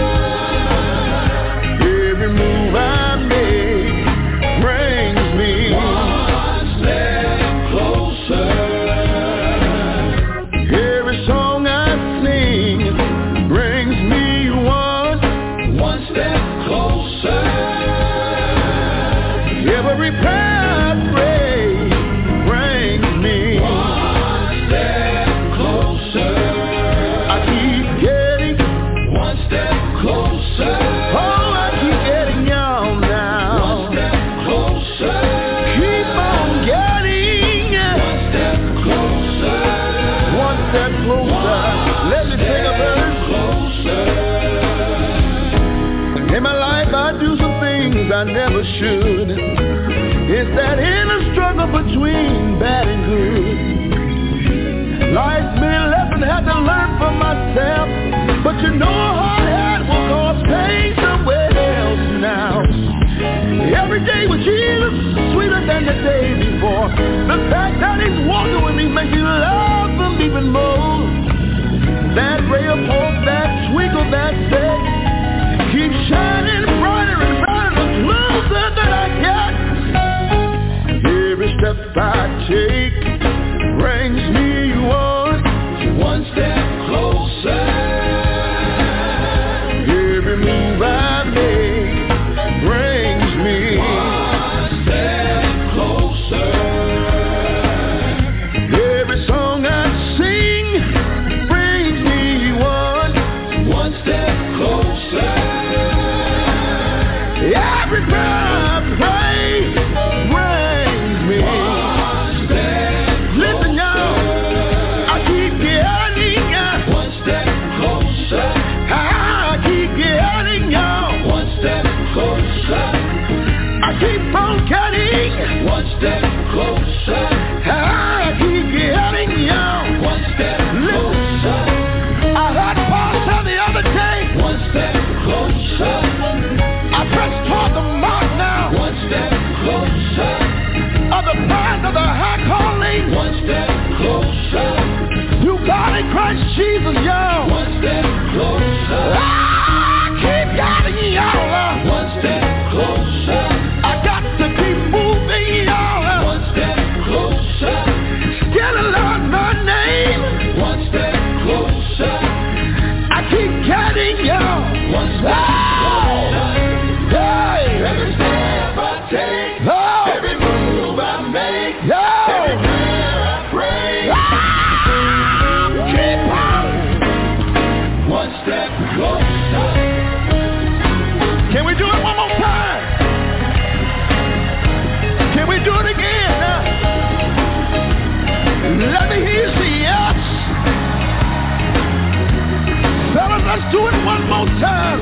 Every move I make brings me one step closer. Every song I sing brings me one, one step closer. Every prayer I pray brings me one step closer. I keep getting one step closer. Oh, I keep getting y'all now one step closer. Keep on getting one step closer. One step closer. Let me sing a verse. In my life I do some things I never should. It's that inner struggle between bad and good. Life's many lessons I had to learn for myself, but you know a hard head will cause pain somewhere else now. Every day with Jesus is sweeter than the day before. The fact that he's walking with me makes me love him even more. That ray of hope, that twinkle, that day keeps shining brighter and brighter the closer that I get. Every step I take brings me one, one step closer. Every move I make brings me one step closer. Every song I sing brings me one, one step closer. Every prayer I pray keep on getting one step closer. I keep getting young. One step closer. I heard Paul say the other day, one step closer. I press toward the mark now. One step closer. Of the prize of the high calling. One step closer. You got in Christ Jesus, y'all. One step closer. I keep getting y'all. One step closer. I got to keep moving, y'all. One step closer. Still Lord, my name. One step closer. I keep getting y'all. One step closer. Hey. Every step I take. Oh. Every move I make. No. Every prayer I pray. Ah. Keep on. One step closer. Can we do it one more time? Can we do it again? Now? Let me hear you say yes. Fellas, let's do it one more time.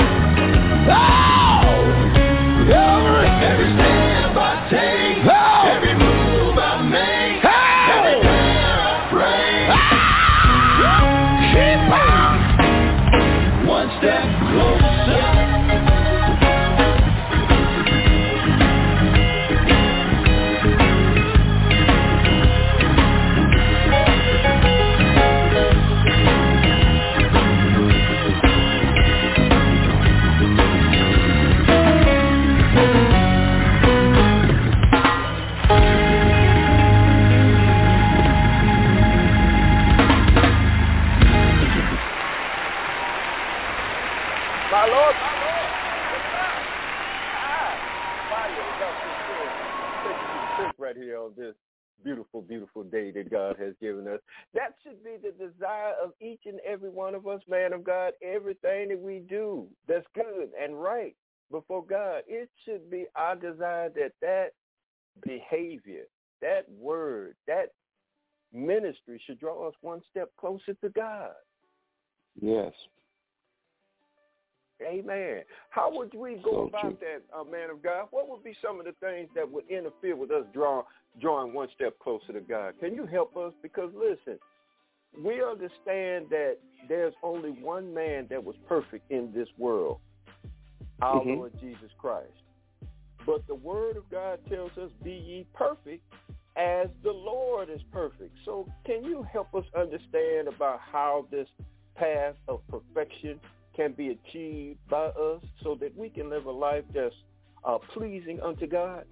Oh! Every, Every step I take. oh! Every move I make. Hey! Every prayer I pray. Ah! Keep on! One step closer. My Lord, my Lord. Ah, fire is up this thing. Right here on this beautiful, beautiful day that God has given us. That should be the desire of each and every one of us, man of God. Everything that we do that's good and right before God, it should be our desire that that behavior, that word, that ministry should draw us one step closer to God. Yes. Amen. How would we go So about true. that, uh, man of God? What would be some of the things that would interfere with us draw, drawing one step closer to God? Can you help us? Because, listen, we understand that there's only one man that was perfect in this world, our Mhm. Lord Jesus Christ. But the word of God tells us, be ye perfect as the Lord is perfect. So can you help us understand about how this path of perfection can be achieved by us so that we can live a life that's uh, pleasing unto God?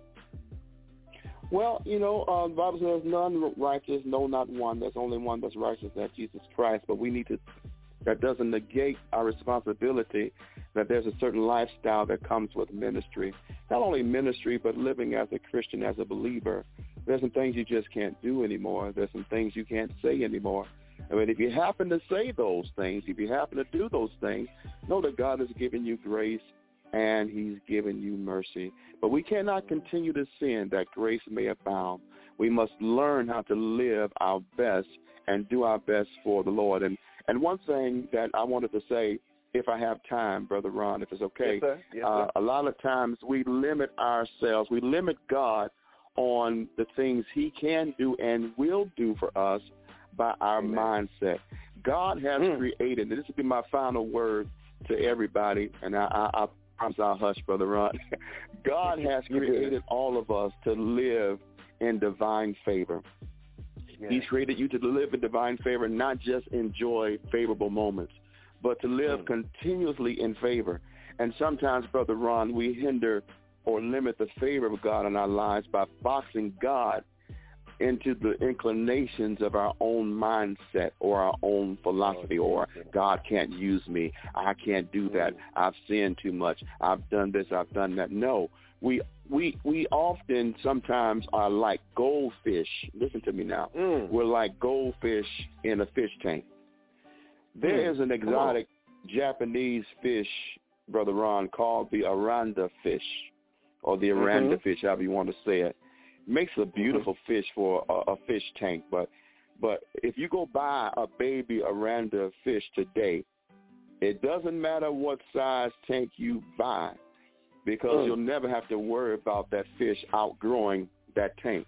Well, you know, uh, the Bible says none righteous, no, not one. There's only one that's righteous, that's Jesus Christ. But we need to, that doesn't negate our responsibility that there's a certain lifestyle that comes with ministry. Not only ministry, but living as a Christian, as a believer. There's some things you just can't do anymore. There's some things you can't say anymore. I mean, if you happen to say those things, if you happen to do those things, know that God has given you grace and he's given you mercy. But we cannot continue to sin that grace may abound. We must learn how to live our best and do our best for the Lord. And and one thing that I wanted to say, if I have time, Brother Ron, if it's okay, Yes, sir. Yes, sir. Uh, a lot of times we limit ourselves, we limit God on the things he can do and will do for us by our Amen. mindset. God has Mm. created, and this will be my final word to everybody, and I, I, I promise I'll hush, Brother Ron. God has created all of us to live in divine favor. Yes. He's created you to live in divine favor, not just enjoy favorable moments, but to live Mm. continuously in favor. And sometimes, Brother Ron, we hinder or limit the favor of God in our lives by boxing God into the inclinations of our own mindset or our own philosophy, or God can't use me, I can't do that, I've sinned too much, I've done this, I've done that. No, we we we often sometimes are like goldfish. Listen to me now. Mm. We're like goldfish in a fish tank. There Mm. is an exotic Japanese fish, Brother Ron, called the aranda fish, or the aranda Mhm. fish, however you want to say it. Makes a beautiful mm-hmm. fish for a, a fish tank, but but if you go buy a baby aranda fish today, it doesn't matter what size tank you buy, because mm. you'll never have to worry about that fish outgrowing that tank.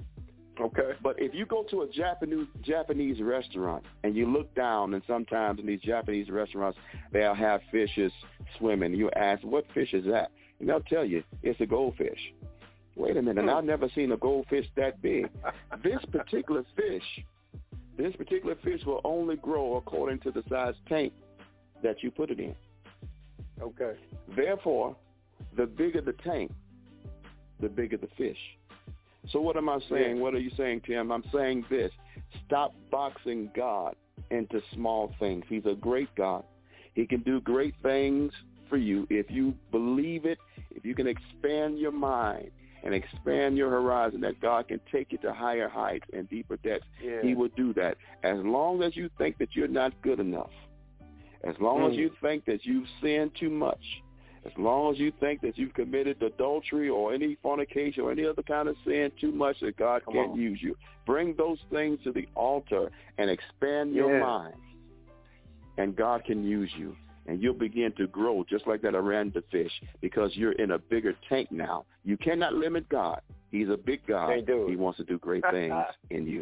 Okay. But if you go to a Japanese Japanese restaurant and you look down, and sometimes in these Japanese restaurants they'll have fishes swimming. You ask, what fish is that? And they'll tell you, it's a goldfish. Wait a minute, hmm. I've never seen a goldfish that big. This particular fish, this particular fish will only grow according to the size tank that you put it in. Okay. Therefore, the bigger the tank, the bigger the fish. So what am I saying? Yeah. What are you saying, Tim? I'm saying this. Stop boxing God into small things. He's a great God. He can do great things for you if you believe it, if you can expand your mind and expand your horizon, that God can take you to higher heights and deeper depths. Yeah. He will do that. As long as you think that you're not good enough, as long mm. as you think that you've sinned too much, as long as you think that you've committed adultery or any fornication or any other kind of sin too much that God Come can't on. use you, bring those things to the altar and expand your Yeah. mind, and God can use you. And you'll begin to grow just like that Aranda fish because you're in a bigger tank now. You cannot limit God. He's a big God. Can't do it. He wants to do great things in you.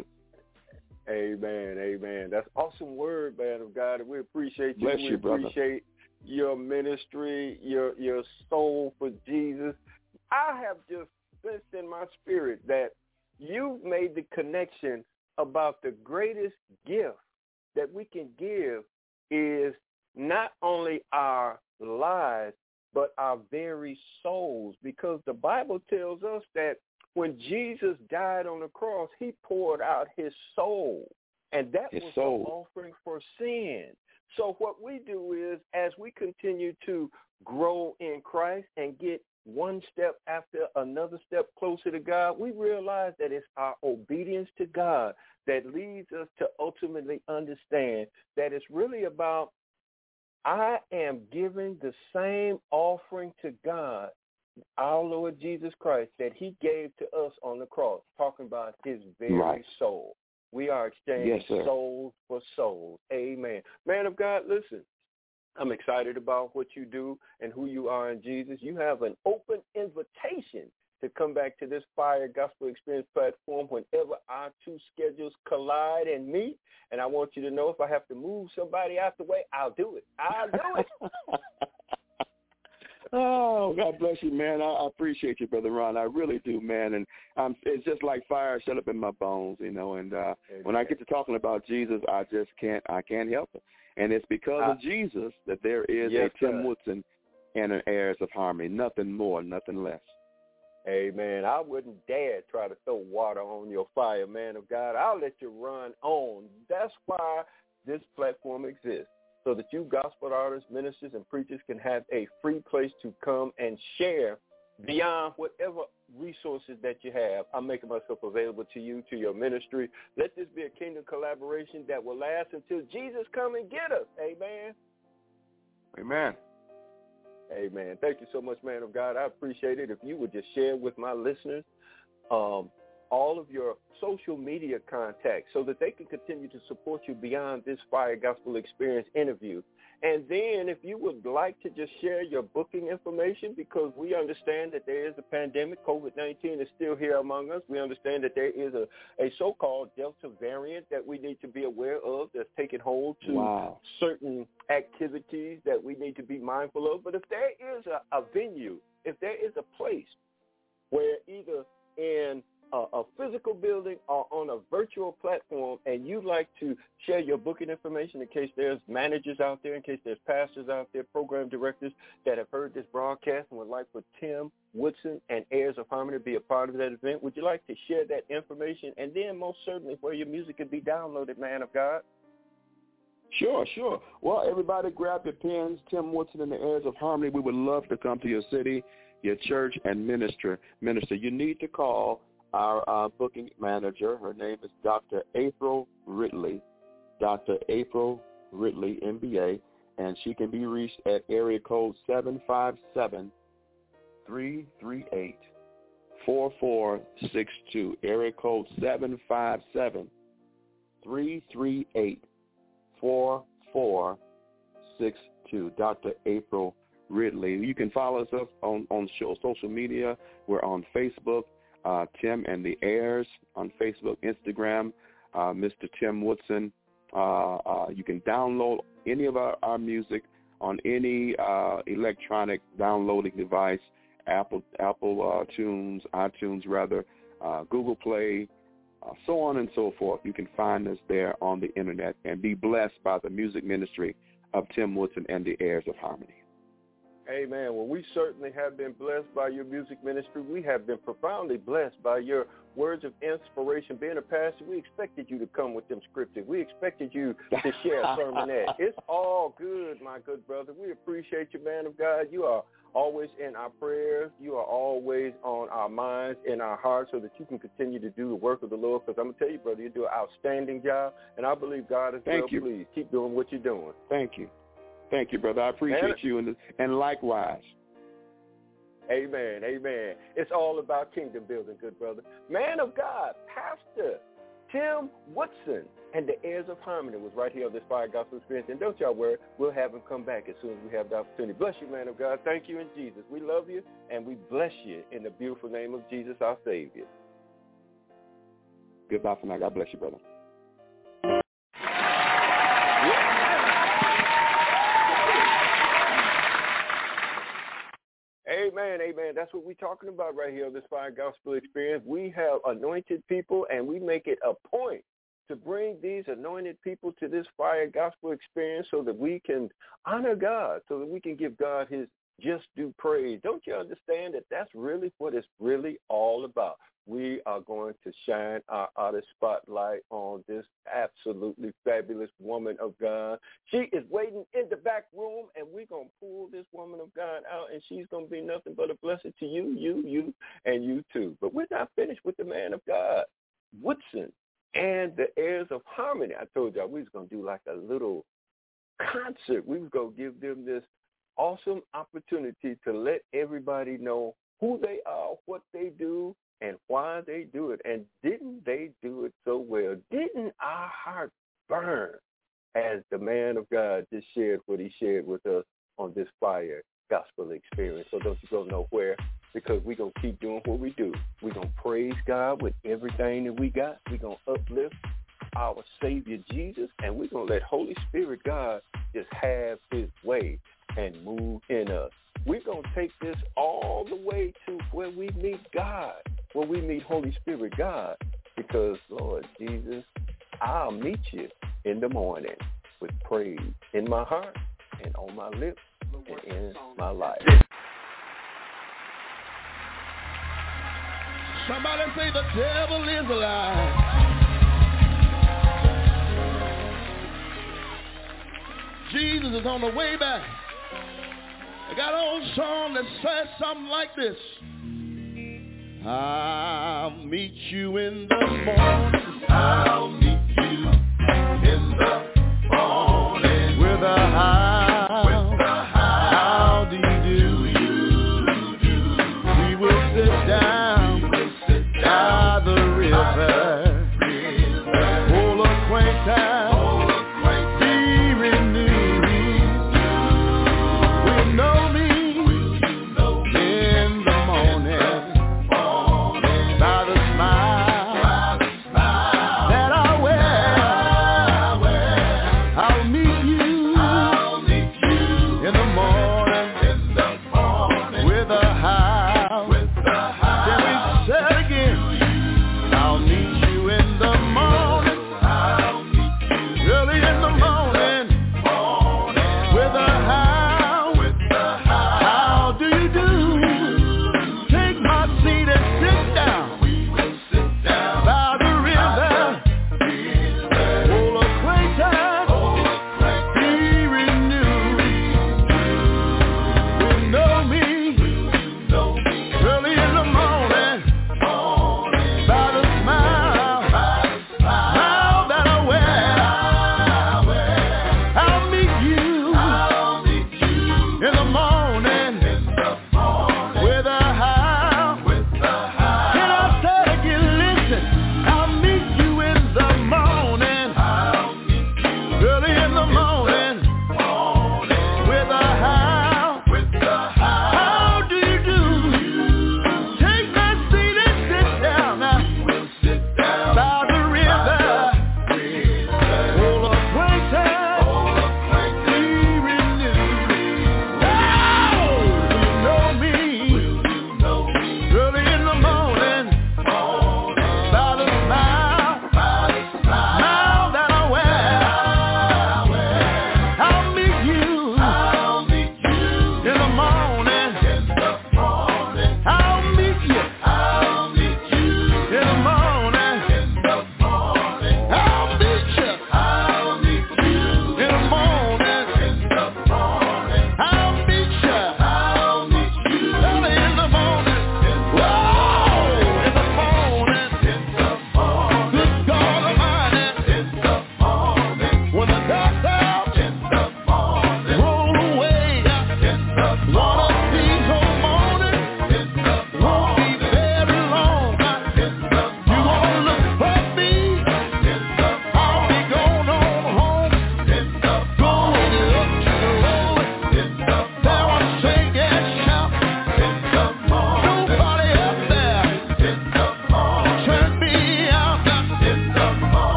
Amen, amen. That's awesome word, man of God. We appreciate you. Bless we you, brother. appreciate your ministry, your your soul for Jesus. I have just sensed in my spirit that you've made the connection about the greatest gift that we can give is not only our lives, but our very souls, because the Bible tells us that when Jesus died on the cross, he poured out his soul, and that his was soul. the offering for sin. So what we do is, as we continue to grow in Christ and get one step after another step closer to God, we realize that it's our obedience to God that leads us to ultimately understand that it's really about, I am giving the same offering to God, our Lord Jesus Christ, that he gave to us on the cross, talking about his very right. soul. We are exchanging yes, souls for souls. Amen. Man of God, listen, I'm excited about what you do and who you are in Jesus. You have an open invitation to come back to this Fire Gospel Experience platform whenever our two schedules collide and meet. And I want you to know, if I have to move somebody out the way, I'll do it. I'll do it. Oh, God bless you, man. I, I appreciate you, Brother Ron. I really do, man. And um, it's just like fire shut up in my bones, you know. And uh, when I get to talking about Jesus, I just can't, I can't help it. And it's because uh, of Jesus that there is yes, a Tim sir. Woodson and an Heirs of Harmony. Nothing more, nothing less. Amen. I wouldn't dare try to throw water on your fire, man of God. I'll let you run on. That's why this platform exists, so that you gospel artists, ministers, and preachers can have a free place to come and share beyond whatever resources that you have. I'm making myself available to you, to your ministry. Let this be a kingdom collaboration that will last until Jesus come and get us. Amen. Amen. Amen. Thank you so much, man of God. I appreciate it. If you would just share with my listeners um, all of your social media contacts so that they can continue to support you beyond this Fire Gospel Experience interview. And then if you would like to just share your booking information, because we understand that there is a pandemic. COVID nineteen is still here among us. We understand that there is a, a so-called Delta variant that we need to be aware of that's taking hold to wow. certain activities that we need to be mindful of. But if there is a, a venue, if there is a place where either in A, a physical building or on a virtual platform, and you'd like to share your booking information in case there's managers out there, in case there's pastors out there, program directors that have heard this broadcast and would like for Tim Woodson and Heirs of Harmony to be a part of that event, would you like to share that information? And then most certainly where your music can be downloaded, man of God. Sure, sure. Well, everybody grab your pens. Tim Woodson and the Heirs of Harmony. We would love to come to your city, your church, and minister. Minister, you need to call our uh, booking manager. Her name is Doctor April Ridley, Doctor April Ridley, M B A, and she can be reached at area code seven five seven, three three eight, four four six two, area code seven five seven, three three eight, four four six two. Doctor April Ridley. You can follow us up on, on show, social media. We're on Facebook, uh, Tim and the Heirs on Facebook, Instagram, uh, Mister Tim Woodson. Uh, uh, you can download any of our, our music on any uh, electronic downloading device, Apple Apple uh, Tunes, iTunes rather, uh, Google Play, uh, so on and so forth. You can find us there on the internet and be blessed by the music ministry of Tim Woodson and the Heirs of Harmony. Amen. Well, we certainly have been blessed by your music ministry. We have been profoundly blessed by your words of inspiration. Being a pastor, we expected you to come with them scriptures. We expected you to share a sermonette. It's all good, my good brother. We appreciate you, man of God. You are always in our prayers. You are always on our minds, in our hearts, so that you can continue to do the work of the Lord. Because I'm going to tell you, brother, you do an outstanding job, and I believe God is well pleased. Keep doing what you're doing. Thank you. Thank you, brother. I appreciate man, you, and, and likewise. Amen, amen. It's all about kingdom building, good brother. Man of God, Pastor Tim Woodson and the Heirs of Harmony was right here on this Fire Gospel Experience. And don't y'all worry, we'll have him come back as soon as we have the opportunity. Bless you, man of God. Thank you in Jesus. We love you, and we bless you in the beautiful name of Jesus, our Savior. Goodbye for now. God bless you, brother. Amen, amen. That's what we're talking about right here on this Fire Gospel Experience. We have anointed people, and we make it a point to bring these anointed people to this Fire Gospel Experience so that we can honor God, so that we can give God his just due praise. Don't you understand that that's really what it's really all about? We are going to shine our outer spotlight on this absolutely fabulous woman of God. She is waiting in the back room, and we're going to pull this woman of God out, and she's going to be nothing but a blessing to you, you, you, and you too. But we're not finished with the man of God, Woodson, and the Heirs of Harmony. I told y'all we was going to do like a little concert. We was going to give them this awesome opportunity to let everybody know who they are, what they do, and why they do it. And didn't they do it so well? Didn't our heart burn as the man of God just shared what he shared with us on this Fire Gospel Experience? So don't you go nowhere, because we're going to keep doing what we do. We're going to praise God with everything that we got. We're going to uplift our Savior Jesus, and we're going to let Holy Spirit God just have his way and move in us. We're going to take this all the way to where we meet God, where we meet Holy Spirit God, because, Lord Jesus, I'll meet you in the morning with praise in my heart and on my lips and in my life. Somebody say the devil is alive. Jesus is on the way back. I got an old song that says something like this. I'll meet you in the morning. I'll meet you in the morning. With a how, with a how, how do you do? You do. We will sit down, we will sit down by the river, river. Full acquaintance.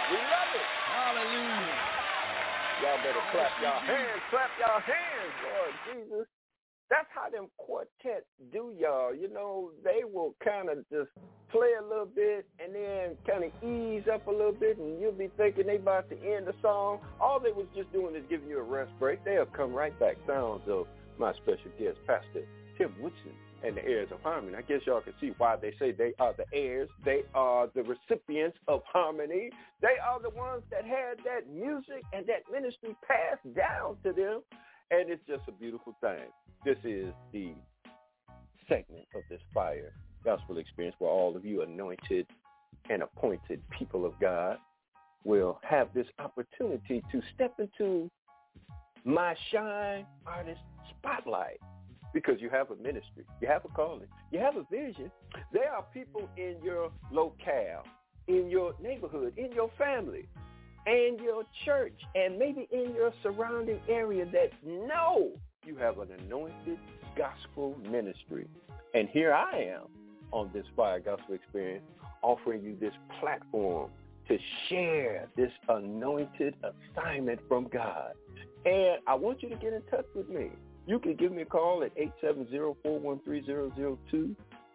We love it. Hallelujah. Y'all better clap y'all hands, clap y'all hands, Lord Jesus. That's how them quartets do, y'all. You know, they will kind of just play a little bit and then kind of ease up a little bit, and you'll be thinking they about to end the song. All they was just doing is giving you a rest break. They'll come right back. Sounds of my special guest, Pastor Tim Woodson and the Heirs of Harmony. I guess y'all can see why they say they are the heirs. They are the recipients of harmony. They are the ones that had that music and that ministry passed down to them, and it's just a beautiful thing. This is the segment of this Fire Gospel Experience where all of you anointed and appointed people of God will have this opportunity to step into my Shine Artist Spotlight, because you have a ministry, you have a calling, you have a vision. There are people in your locale, in your neighborhood, in your family, and your church, and maybe in your surrounding area that know you have an anointed gospel ministry. And here I am on this Fire Gospel Experience offering you this platform to share this anointed assignment from God. And I want you to get in touch with me. You can give me a call at eight seven zero, four one three, zero zero two,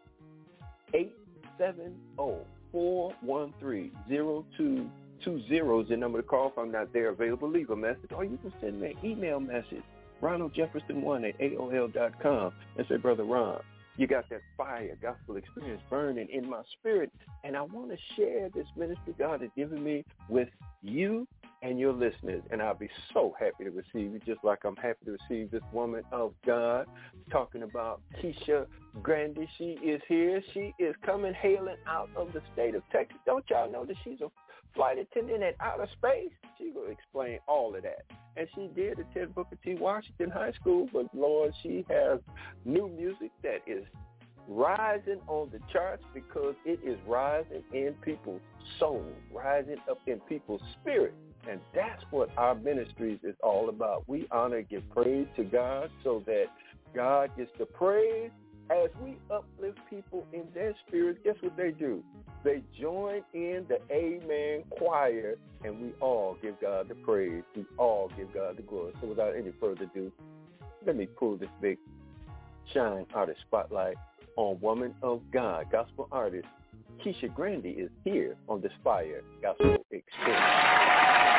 eight seven zero, four one three, zero two two zero is the number to call. If I'm not there available, leave a message, or you can send me an email message, Ronald Jefferson one at A O L dot com, and say, Brother Ron, you got that fire gospel experience burning in my spirit, and I want to share this ministry God has given me with you and your listeners, and I'll be so happy to receive you, just like I'm happy to receive this woman of God, talking about Keisha Grandy. She is here. She is coming hailing out of the state of Texas. Don't y'all know that she's a flight attendant at outer space? She will explain all of that. And she did attend Booker T. Washington High School, but, Lord, she has new music that is rising on the charts because it is rising in people's soul, rising up in people's spirit. And that's what our ministries is all about. We honor and give praise to God so that God gets the praise. As we uplift people in their spirit, guess what they do? They join in the Amen choir, and we all give God the praise. We all give God the glory. So without any further ado, let me pull this big Shine Artist Spotlight on Woman of God, gospel artist Keisha Grandy is here on this Fire Gospel Experience.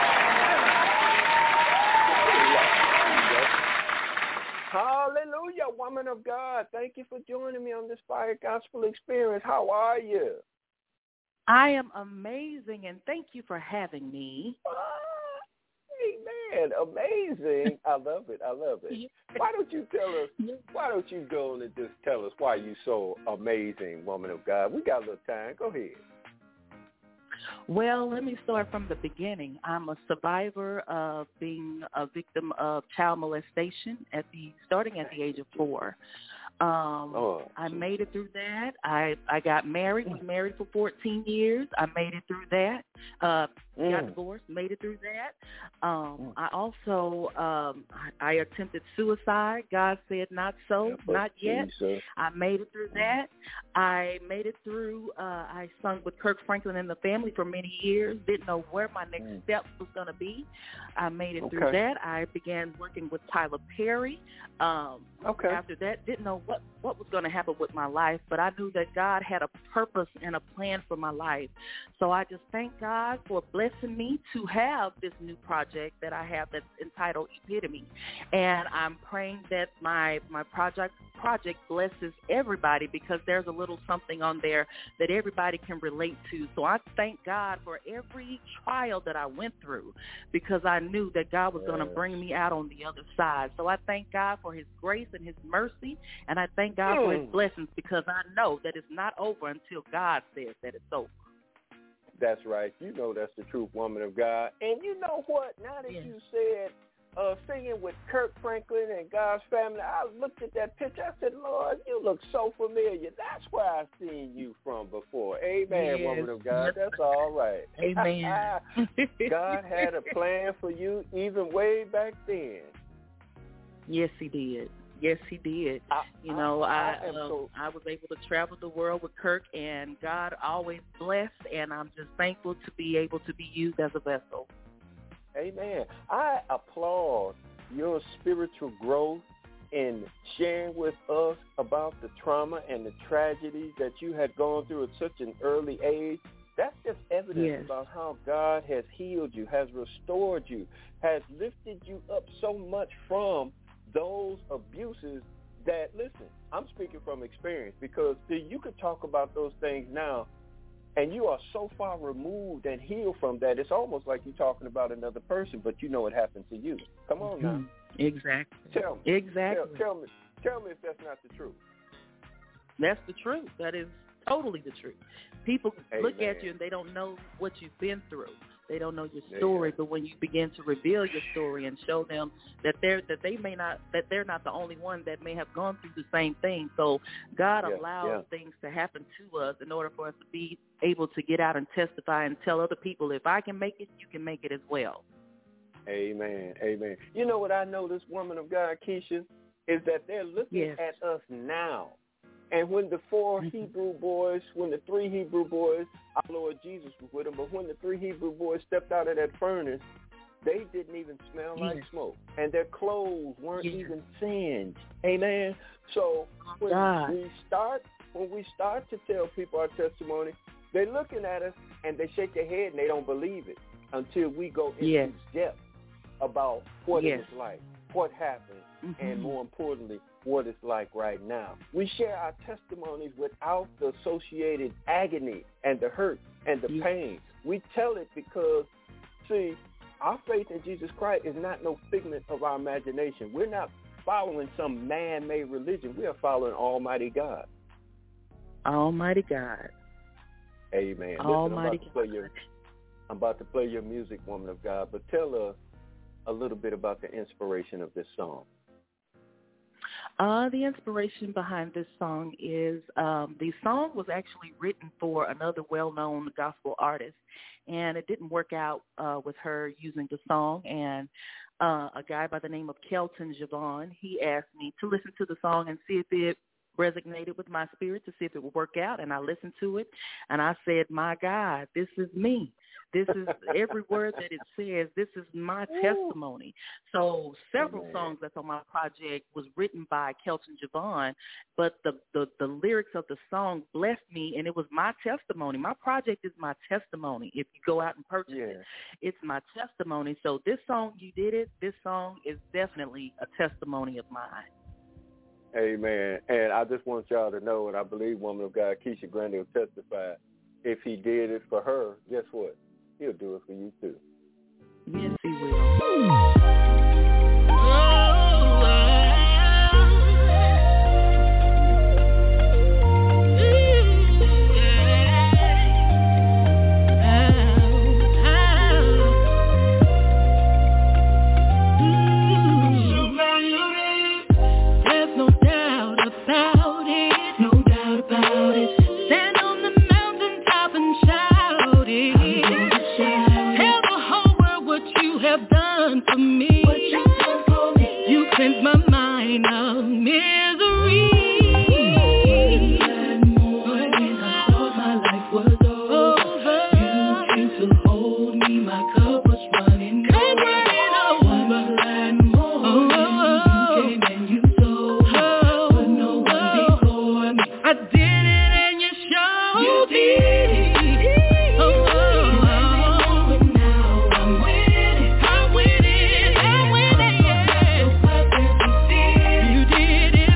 Hallelujah, woman of God. Thank you for joining me on this Fire Gospel Experience. How are you? I am amazing, and thank you for having me. Ah, amen. Amazing. I love it. I love it. Why don't you tell us, why don't you go and just tell us why you so amazing, woman of God? We got a little time. Go ahead. Well, let me start from the beginning. I'm a survivor of being a victim of child molestation at the starting at the age of four. Um, oh. I made it through that. I, I got married, was married for fourteen years. I made it through that. Uh, mm. Got divorced, made it through that. Um, mm. I also, um, I, I attempted suicide. God said not so, yeah, not yet. Jesus. I made it through that. I made it through, uh, I sung with Kirk Franklin and the Family for many years. Didn't know where my next mm. step was going to be. I made it okay. through that. I began working with Tyler Perry. Um, okay. After that, didn't know what, what was going to happen with my life, but I knew that God had a purpose and a plan for my life. So I just thank God for blessing me to have this new project that I have that's entitled Epitome. And I'm praying that my, my project project blesses everybody, because there's a little something on there that everybody can relate to. So I thank God for every trial that I went through, because I knew that God was yes. going to bring me out on the other side. So I thank God for his grace and his mercy, and I thank God mm. for his blessings, because I know that it's not over until God says that it's over. That's right. You know that's the truth, woman of God. And you know what? Now that yes. you said uh, singing with Kirk Franklin and God's Family, I looked at that picture. I said, Lord, you look so familiar. That's where I've seen you from before. Amen, yes. woman of God. That's all right. Amen. God had a plan for you even way back then. Yes, he did. Yes, he did. I, you know, I I, I, uh, so, I was able to travel the world with Kirk, and God always blessed, and I'm just thankful to be able to be used as a vessel. Amen. I applaud your spiritual growth in sharing with us about the trauma and the tragedies that you had gone through at such an early age. That's just evidence yes. about how God has healed you, has restored you, has lifted you up so much from those abuses that, listen, I'm speaking from experience, because see, you could talk about those things now, and you are so far removed and healed from that, it's almost like you're talking about another person, but you know it happened to you. Come on now. Exactly. Tell me. Exactly. Tell, tell me. Tell me if that's not the truth. That's the truth. That is totally the truth. People Amen. Look at you and they don't know what you've been through. They don't know your story, yeah. but when you begin to reveal your story and show them that they're that they may not that they're not the only one that may have gone through the same thing. So God yeah. allows yeah. things to happen to us in order for us to be able to get out and testify and tell other people, if I can make it, you can make it as well. Amen. Amen. You know what I know, this woman of God, Keisha, is that they're looking yes. at us now. And when the four mm-hmm. Hebrew boys, when the three Hebrew boys, our Lord Jesus was with them, but when the three Hebrew boys stepped out of that furnace, they didn't even smell yes. like smoke. And their clothes weren't yes. even singed. Amen. So when God. we start when we start to tell people our testimony, they're looking at us and they shake their head and they don't believe it until we go into yes. depth about what yes. it was like, what happened, mm-hmm. and more importantly, what it's like right now. We share our testimonies without the associated agony and the hurt and the yes. pain. We tell it because, see, our faith in Jesus Christ is not no figment of our imagination. We're not following some man-made religion. We are following Almighty God. Almighty God. Amen. Almighty Listen, I'm about to play your, I'm about to play your music, woman of God, but tell us a little bit about the inspiration of this song. Uh, the inspiration behind this song is um, the song was actually written for another well-known gospel artist, and it didn't work out uh, with her using the song. And uh, a guy by the name of Kelton Javon, he asked me to listen to the song and see if it resonated with my spirit, to see if it would work out. And I listened to it, and I said, my God, this is me. This is every word that it says. This is my testimony. So several Amen. songs that's on my project was written by Kelton Javon, but the, the, the lyrics of the song blessed me, and it was my testimony. My project is my testimony. If you go out and purchase yeah. it, it's my testimony. So this song, You Did It, this song is definitely a testimony of mine. Amen. And I just want y'all to know, and I believe woman of God, Keisha Grandy, will testify, if he did it for her, guess what? He'll do it for you too. Yes, he will. For me, what you done for me, you cleanse my mind of misery. That morning I thought my life was over. You came to hold me, my cup was running over. One glad morning, you came and you told me, but no one before me. I did it and you showed me. You did it. You did it.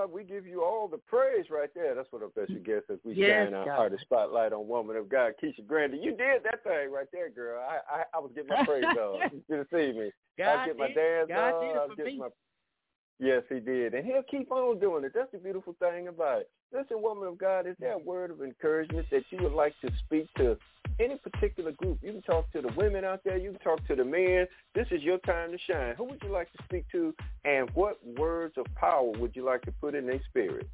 God, we give you all the praise right there. That's what our special guest as we yes, shine our God. artist spotlight on Woman of God, Keisha Grandy. You did that thing right there, girl. I I, I was getting my praise on. You should have seen me. God I get my did. dance God on. did it I for get me. my Yes, he did. And he'll keep on doing it. That's the beautiful thing about it. Listen, Woman of God, is there a word of encouragement that you would like to speak to any particular group? You can talk to the women out there. You can talk to the men. This is your time to shine. Who would you like to speak to, and what words of power would you like to put in their spirit?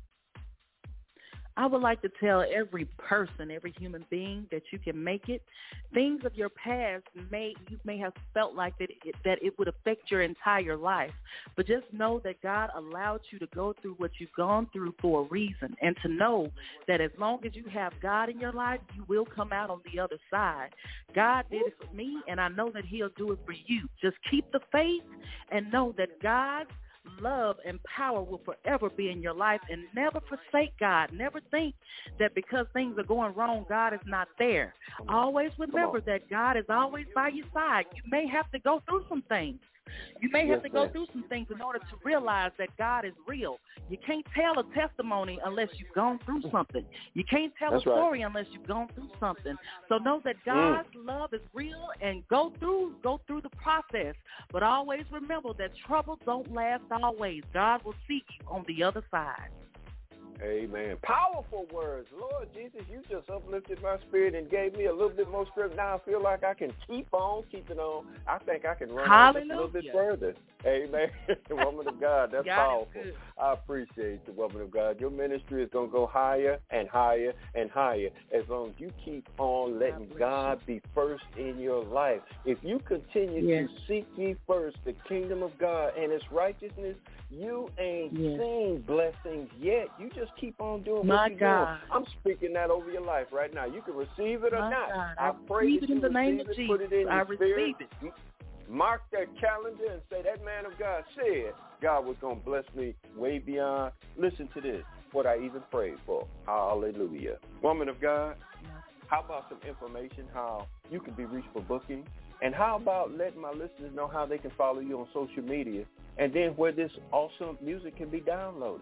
I would like to tell every person, every human being, that you can make it. Things of your past may you may have felt like that it, that it would affect your entire life, but just know that God allowed you to go through what you've gone through for a reason, and to know that as long as you have God in your life, you will come out on the other side. God did it for me, and I know that He'll do it for you. Just keep the faith and know that God's love and power will forever be in your life, and never forsake God. Never think that because things are going wrong, God is not there. Always remember that God is always by your side. You may have to go through some things. You may have yes, to go ma'am. through some things in order to realize that God is real. You can't tell a testimony unless you've gone through something. You can't tell That's a story right. unless you've gone through something. So know that God's mm. love is real, and go through go through the process. But always remember that trouble don't last always. God will seek you on the other side. Amen. Powerful words. Lord Jesus, you just uplifted my spirit and gave me a little bit more strength. Now I feel like I can keep on keeping on. I think I can run on just a little bit further. Amen. The woman of God, that's God powerful. I appreciate the woman of God. Your ministry is going to go higher and higher and higher as long as you keep on letting God be first in your life. If you continue yes. to seek ye first the kingdom of God and its righteousness, you ain't yes. seen blessings yet. You just keep on doing My what you're God. doing. I'm speaking that over your life right now. You can receive it or My not. God. I, I pray that it you in the name receive of it, Jesus. put it in I your receive spirit. it. Mark that calendar and say, that man of God said God was going to bless me way beyond. Listen to this, what I even prayed for. Hallelujah. Woman of God, how about some information how you can be reached for booking? And how about letting my listeners know how they can follow you on social media, and then where this awesome music can be downloaded?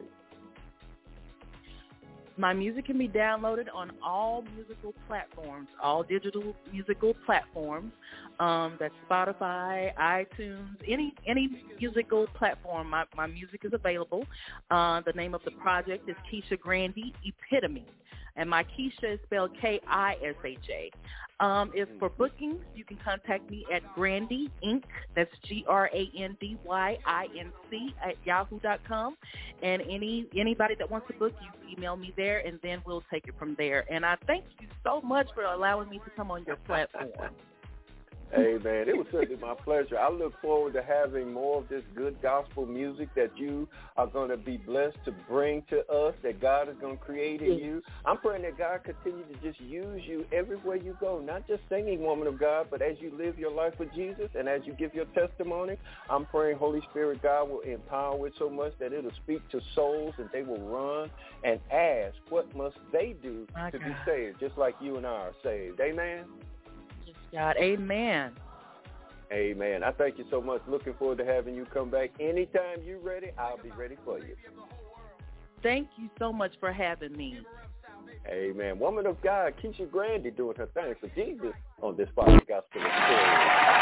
My music can be downloaded on all musical platforms, all digital musical platforms. Um, that's Spotify, iTunes, any any musical platform. My, my music is available. Uh, the name of the project is Keisha Grandy Epitome. And my Keisha is spelled K I S H A. Um, if for bookings, you can contact me at Grandy Inc. That's G R A N D Y I N C at yahoo dot com. And any anybody that wants to book, you email me there, and then we'll take it from there. And I thank you so much for allowing me to come on your platform. Amen. It was certainly my pleasure. I look forward to having more of this good gospel music that you are going to be blessed to bring to us, that God is going to create in you. I'm praying that God continue to just use you everywhere you go, not just singing, woman of God, but as you live your life with Jesus and as you give your testimony. I'm praying, Holy Spirit, God will empower it so much that it'll speak to souls and they will run and ask, what must they do My to God. be saved, just like you and I are saved. Amen. God, amen. Amen. I thank you so much. Looking forward to having you come back. Anytime you're ready, I'll be ready for you. Thank you so much for having me. Amen. Woman of God, Keisha Grandy doing her thing for Jesus on this Father Gospel Experience.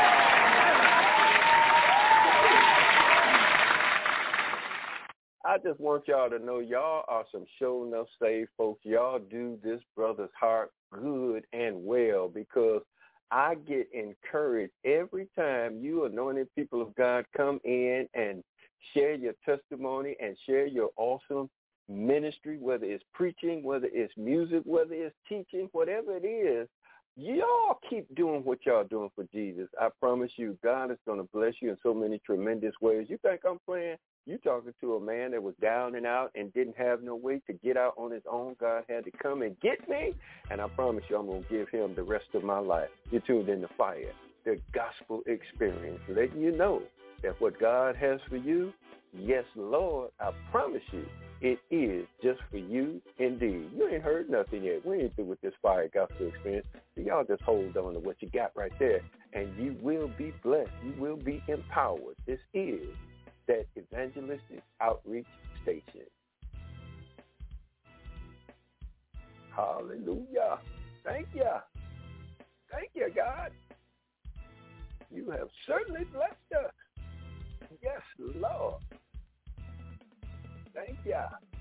I just want y'all to know y'all are some show enough saved folks. Y'all do this brother's heart good and well, because I get encouraged every time you anointed people of God come in and share your testimony and share your awesome ministry, whether it's preaching, whether it's music, whether it's teaching, whatever it is. Y'all keep doing what y'all doing for Jesus. I promise you, God is going to bless you in so many tremendous ways. You think I'm playing? You talking to a man that was down and out and didn't have no way to get out on his own. God had to come and get me, and I promise you I'm going to give him the rest of my life. You're tuned in to Fire, the gospel experience, letting you know that what God has for you, yes, Lord, I promise you, it is just for you indeed. You ain't heard nothing yet. We ain't through with this Fire gospel experience. So y'all just hold on to what you got right there, and you will be blessed. You will be empowered. This is that evangelistic outreach station. Hallelujah. Thank you. Thank you, God. You have certainly blessed us. Yes, Lord. Thank you.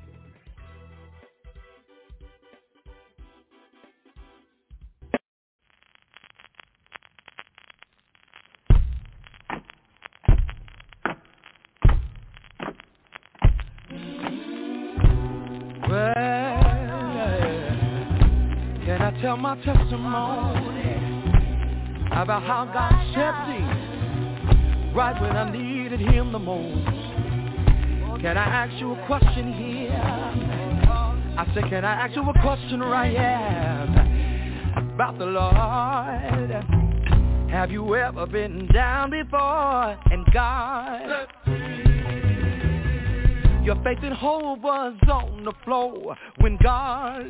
Can I tell my testimony about how God stepped in right when I needed him the most? Can I ask you a question here? I said, can I ask you a question right here about the Lord? Have you ever been down before and God, your faith and hope was on the floor when God,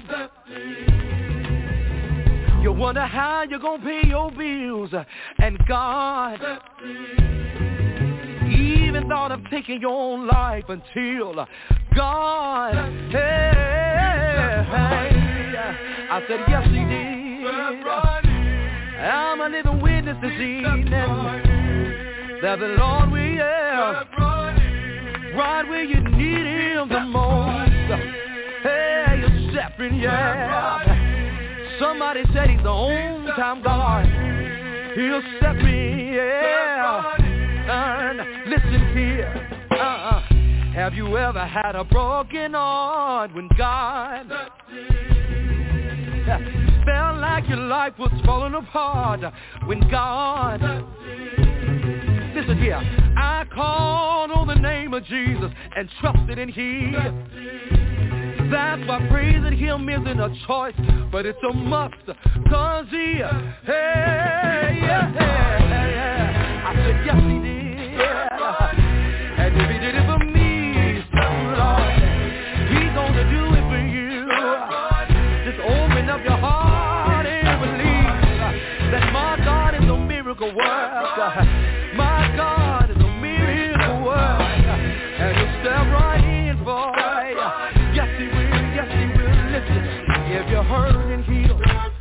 you wonder how you're gonna pay your bills, and God even thought of taking your own life until God, hey, hey, I said yes he did. I'm a living witness this evening that the Lord will, yeah, right where you need him the most. Hey, you're stepping, yeah. Somebody said he's the on-time God. He'll step in, yeah. And listen here. Uh-uh. Have you ever had a broken heart when God felt like your life was falling apart? When God, listen here, I called on the name of Jesus and trusted in him. That's why praising him isn't a choice, but it's a must. Cause he, hey, yeah, yeah, yeah. I said yes he did. And if he did it for me, so Lord, he's gonna do it for you. Just open up your heart and believe that my God is a miracle worker. My God is a miracle worker. And he'll step right in for you. Yes he will, yes he will. Listen, if you're hurt and healed,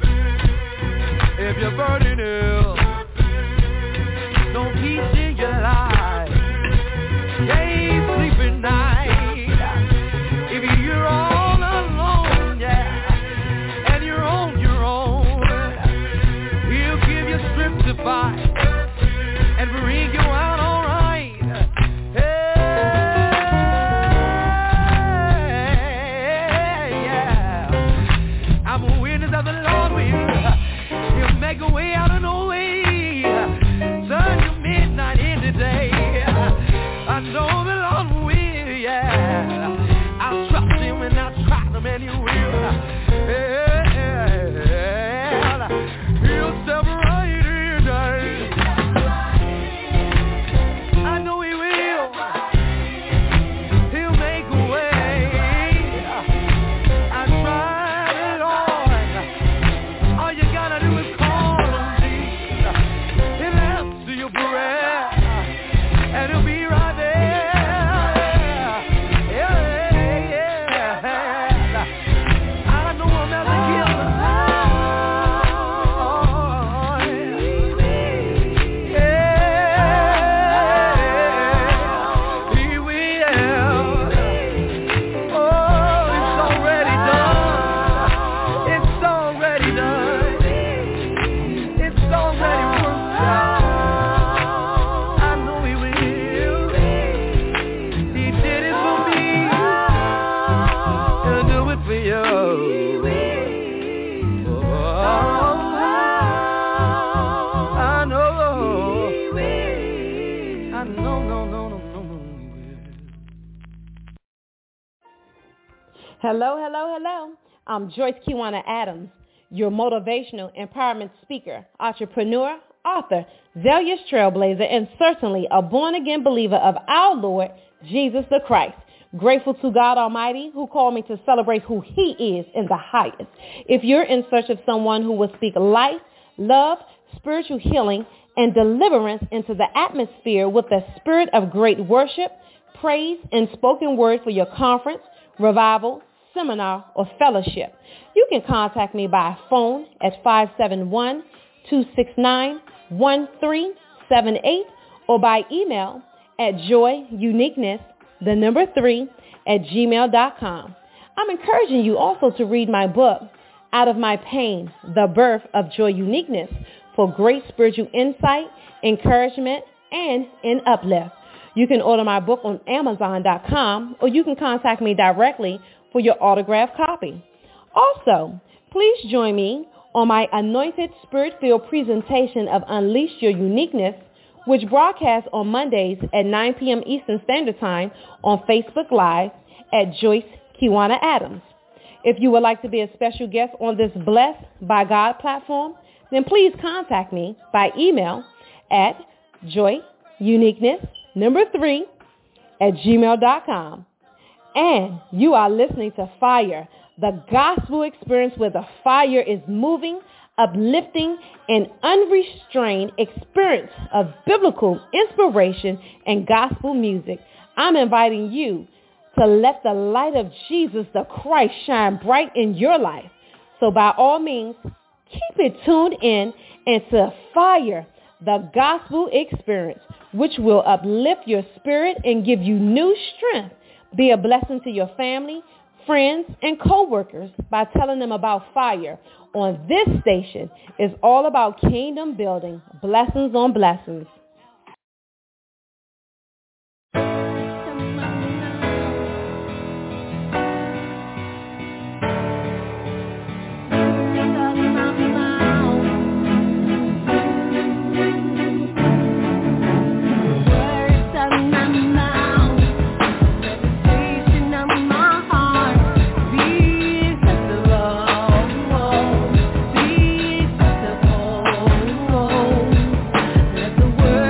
if you're burning ill, no peace in your life, you ain't sleeping night, if you're all alone, yeah, and you're on your own, he'll give you strength to fight and bring you out all right. Of the Lord will, he'll make a way out of no way. Turn your midnight into day. I know the Lord will, yeah. I'll trust him and I'll try him and he will. Yeah. He'll step right in. I know he will. He'll make a way. I tried. Hello, hello, hello. I'm Joyce Kiwana Adams, your motivational empowerment speaker, entrepreneur, author, zealous trailblazer, and certainly a born-again believer of our Lord, Jesus the Christ. Grateful to God Almighty who called me to celebrate who he is in the highest. If you're in search of someone who will speak life, love, spiritual healing, and deliverance into the atmosphere with the spirit of great worship, praise, and spoken word for your conference, revival, seminar, or fellowship. You can contact me by phone at five seven one, two six nine, one three seven eight or by email at joyuniqueness, the number three, at gmail dot com. I'm encouraging you also to read my book, Out of My Pain, The Birth of Joy Uniqueness, for great spiritual insight, encouragement, and an uplift. You can order my book on amazon dot com, or you can contact me directly for your autographed copy. Also, please join me on my Anointed Spirit-Filled presentation of Unleash Your Uniqueness, which broadcasts on Mondays at nine p.m. Eastern Standard Time on Facebook Live at Joyce Kiwana Adams. If you would like to be a special guest on this Blessed by God platform, then please contact me by email at joyuniqueness, number three, at gmail dot com. And you are listening to Fire, the gospel experience where the fire is moving, uplifting, and unrestrained experience of biblical inspiration and gospel music. I'm inviting you to let the light of Jesus the Christ shine bright in your life. So by all means, keep it tuned in into Fire, the gospel experience, which will uplift your spirit and give you new strength. Be a blessing to your family, friends, and co-workers by telling them about Fire. On this station is all about kingdom building. Blessings on blessings. The word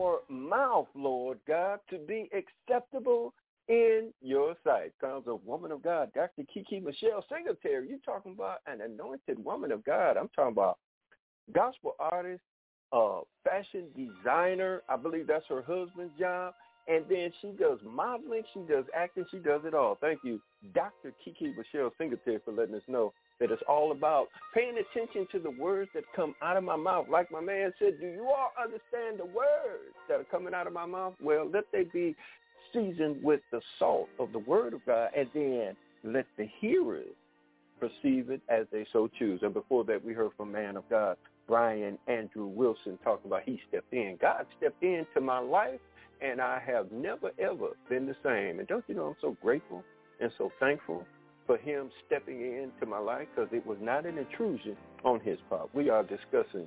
our mouth, Lord God, to be acceptable in your sight. Comes a woman of God, Doctor Kiki Michelle Singletary. You're talking about an anointed woman of God. I'm talking about gospel artist, uh, fashion designer. I believe that's her husband's job. And then she does modeling, she does acting, she does it all. Thank you, Doctor Kiki Michelle Singletary, for letting us know that it's all about paying attention to the words that come out of my mouth. Like my man said, do you all understand the words that are coming out of my mouth? Well, let they be seasoned with the salt of the word of God, and then let the hearers perceive it as they so choose. And before that, we heard from man of God, Brian Andrew Wilson, talking about he stepped in. God stepped into my life, and I have never, ever been the same. And don't you know I'm so grateful and so thankful for him stepping into my life, because it was not an intrusion on his part. We are discussing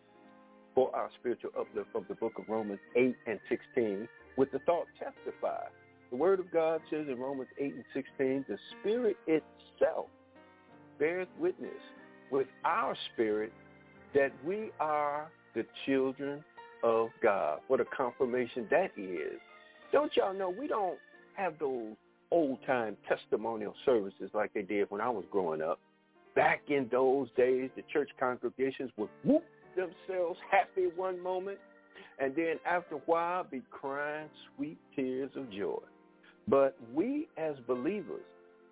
for our spiritual uplift of the book of Romans eight and sixteen with the thought, testify. The word of God says in Romans eight and sixteen, the Spirit itself bears witness with our spirit that we are the children of God. What a confirmation that is. Don't y'all know we don't have those old-time testimonial services like they did when I was growing up. Back in those days, the church congregations would whoop themselves happy one moment, and then after a while be crying sweet tears of joy. But we as believers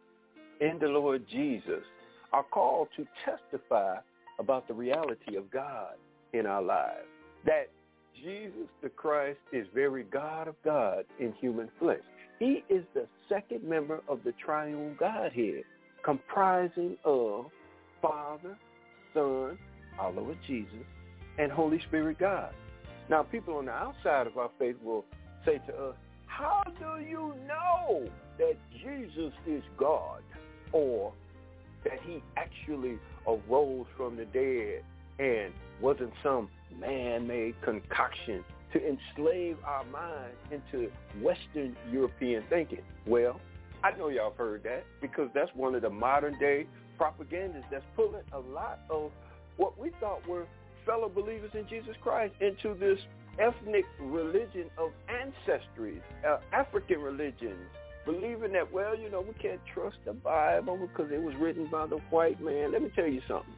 in the Lord Jesus are called to testify about the reality of God in our lives, that Jesus the Christ is very God of God in human flesh. He is the second member of the triune Godhead, comprising of Father, Son, our Lord Jesus, and Holy Spirit God. Now, people on the outside of our faith will say to us, how do you know that Jesus is God, or that he actually arose from the dead and wasn't some man-made concoction to enslave our minds into Western European thinking? Well, I know y'all have heard that, because that's one of the modern-day propagandas that's pulling a lot of what we thought were fellow believers in Jesus Christ into this ethnic religion of ancestries, uh, African religions, believing that, well, you know, we can't trust the Bible because it was written by the white man. Let me tell you something.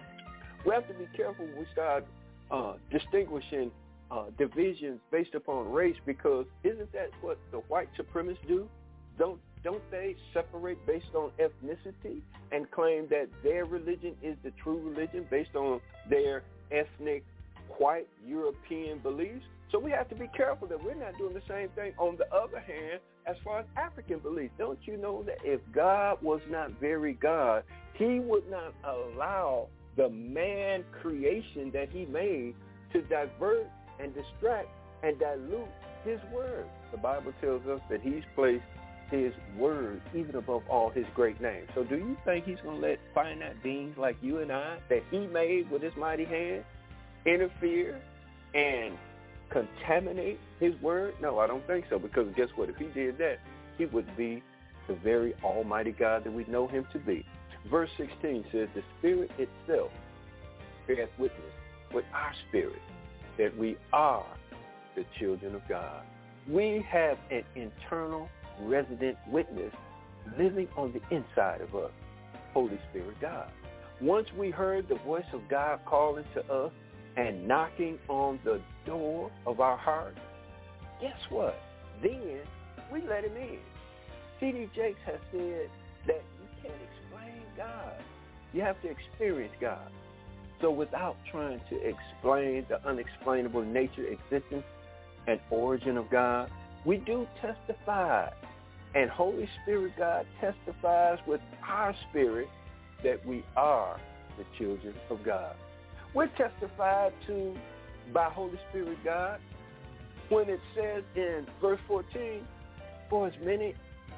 We have to be careful when we start uh, distinguishing uh, divisions based upon race, because isn't that what the white supremacists do? Don't don't they separate based on ethnicity and claim that their religion is the true religion based on their ethnic white European beliefs? So we have to be careful that we're not doing the same thing. On the other hand, as far as African beliefs, don't you know that if God was not very God, he would not allow the man creation that he made to divert and distract and dilute his word? The Bible tells us that he's placed his word even above all his great name. So do you think he's going to let finite beings like you and I, that he made with his mighty hand, interfere and contaminate his word? No, I don't think so, because guess what? If he did that, he would be the very almighty God that we know him to be. Verse sixteen says, the Spirit itself bears witness with our spirit that we are the children of God. We have an internal resident witness living on the inside of us, Holy Spirit God. Once we heard the voice of God calling to us and knocking on the door of our heart, guess what? Then we let him in. T D Jakes has said that you can't explain God. You have to experience God. So without trying to explain the unexplainable nature, existence, and origin of God, we do testify. And Holy Spirit God testifies with our spirit that we are the children of God. We're testified to by Holy Spirit God when it says in verse fourteen, for as many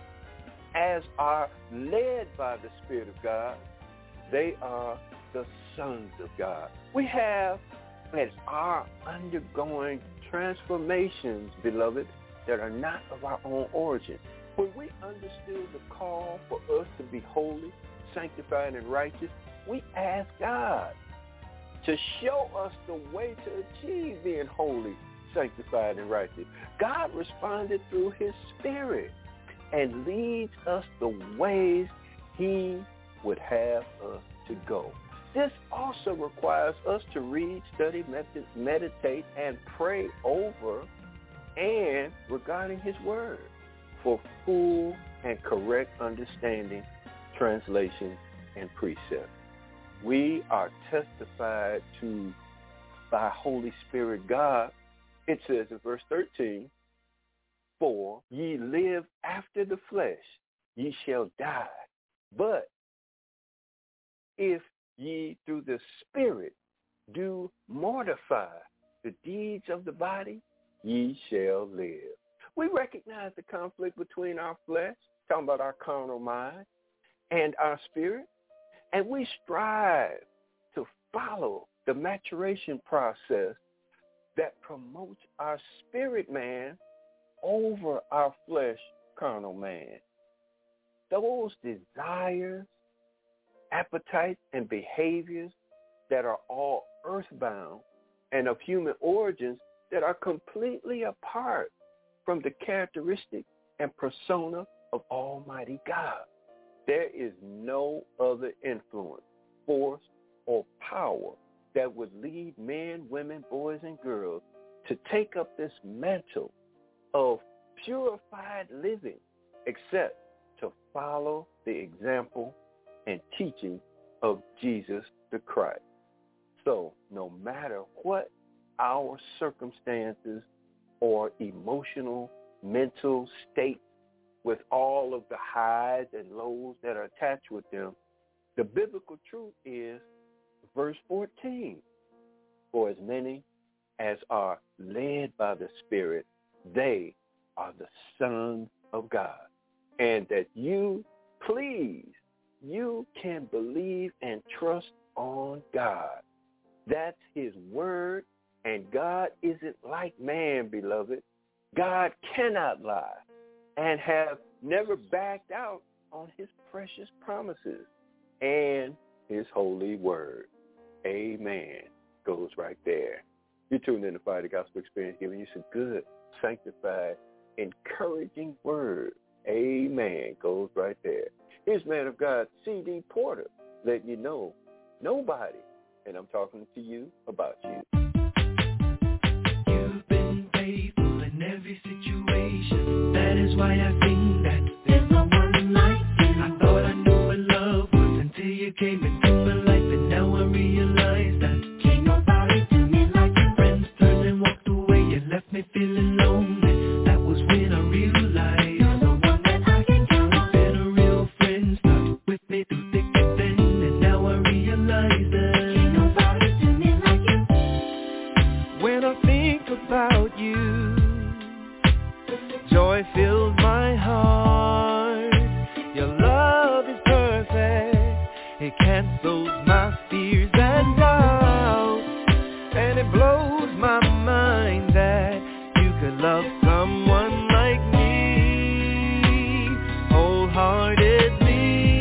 as are led by the Spirit of God, they are the sons of God. We have and are undergoing transformations, beloved, that are not of our own origin. When we understood the call for us to be holy, sanctified, and righteous, we asked God to show us the way to achieve being holy, sanctified, and righteous. God responded through his Spirit and leads us the ways he would have us to go. This also requires us to read, study, med- meditate, and pray over and regarding his word for full and correct understanding, translation, and precept. We are testified to by Holy Spirit God. It says in verse thirteen, for ye live after the flesh, ye shall die. But if ye through the Spirit do mortify the deeds of the body, ye shall live. We recognize the conflict between our flesh, talking about our carnal mind, and our spirit, and we strive to follow the maturation process that promotes our spirit man over our flesh carnal man. Those desires, appetites, and behaviors that are all earthbound and of human origins that are completely apart from the characteristic and persona of Almighty God. There is no other influence, force, or power that would lead men, women, boys, and girls to take up this mantle of purified living except to follow the example and teaching of Jesus the Christ. So no matter what our circumstances or emotional, mental state with all of the highs and lows that are attached with them, the biblical truth is verse fourteen, for as many as are led by the Spirit, they are the sons of God. And that you, please, you can believe and trust on God. That's his word, and God isn't like man, beloved. God cannot lie and have never backed out on his precious promises and his holy word. Amen. Goes right there. You're tuned in to Fire the Gospel Experience, giving you some good, sanctified, encouraging word. Amen. Goes right there. Here's man of God, C D Porter, letting you know nobody, and I'm talking to you about you. You've been faithful in every situation. That is why I think that there's no one like you. I thought I knew what love was until you came into my life, and now I realize that can't nobody do me like you. Friends turned and walked away, you left me feeling lonely. That was when I realized you're the one that I can count on. You've been a real friend, stuck with me through thick and thin, and now I realize that can't nobody do me like you. When I think about you, joy fills my heart. Your love is perfect. It cancels my fears and doubts, and it blows my mind that you could love someone like me wholeheartedly.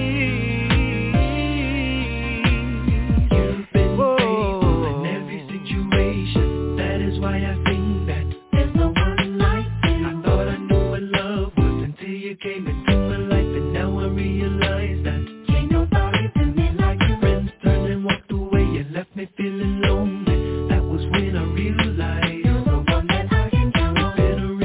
You've been Whoa. faithful in every situation. That is why I think that there's no one like you. I thought I knew what love was until you came into my life, and now I realize that can't nobody do me like you. Friends turned and walked away, you left me feeling lonely. That was when I realized you're the one that I can count on. You've been a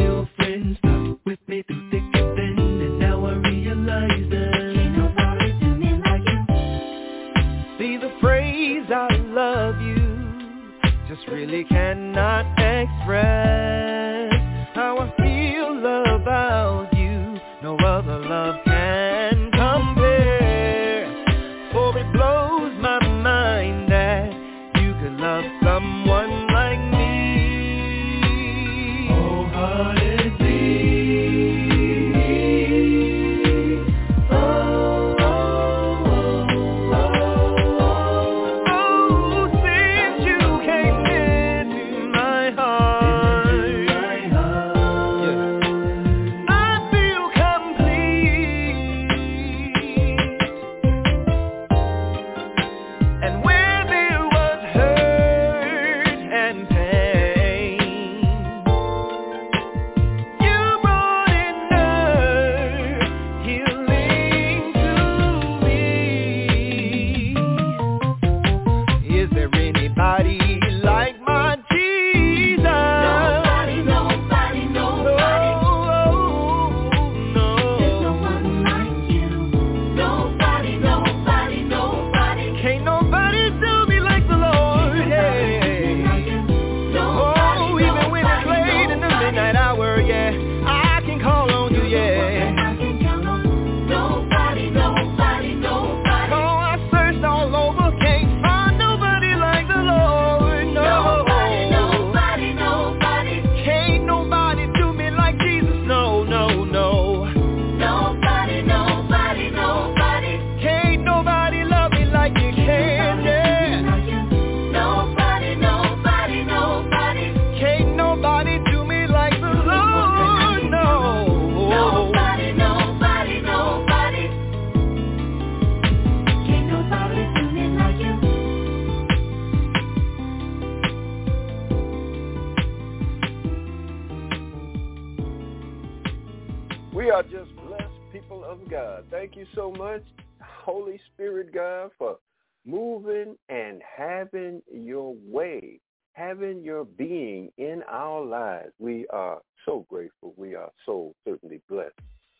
We are just blessed people of God. Thank you so much, Holy Spirit God, for moving and having your way, having your being in our lives. We are so grateful. We are so certainly blessed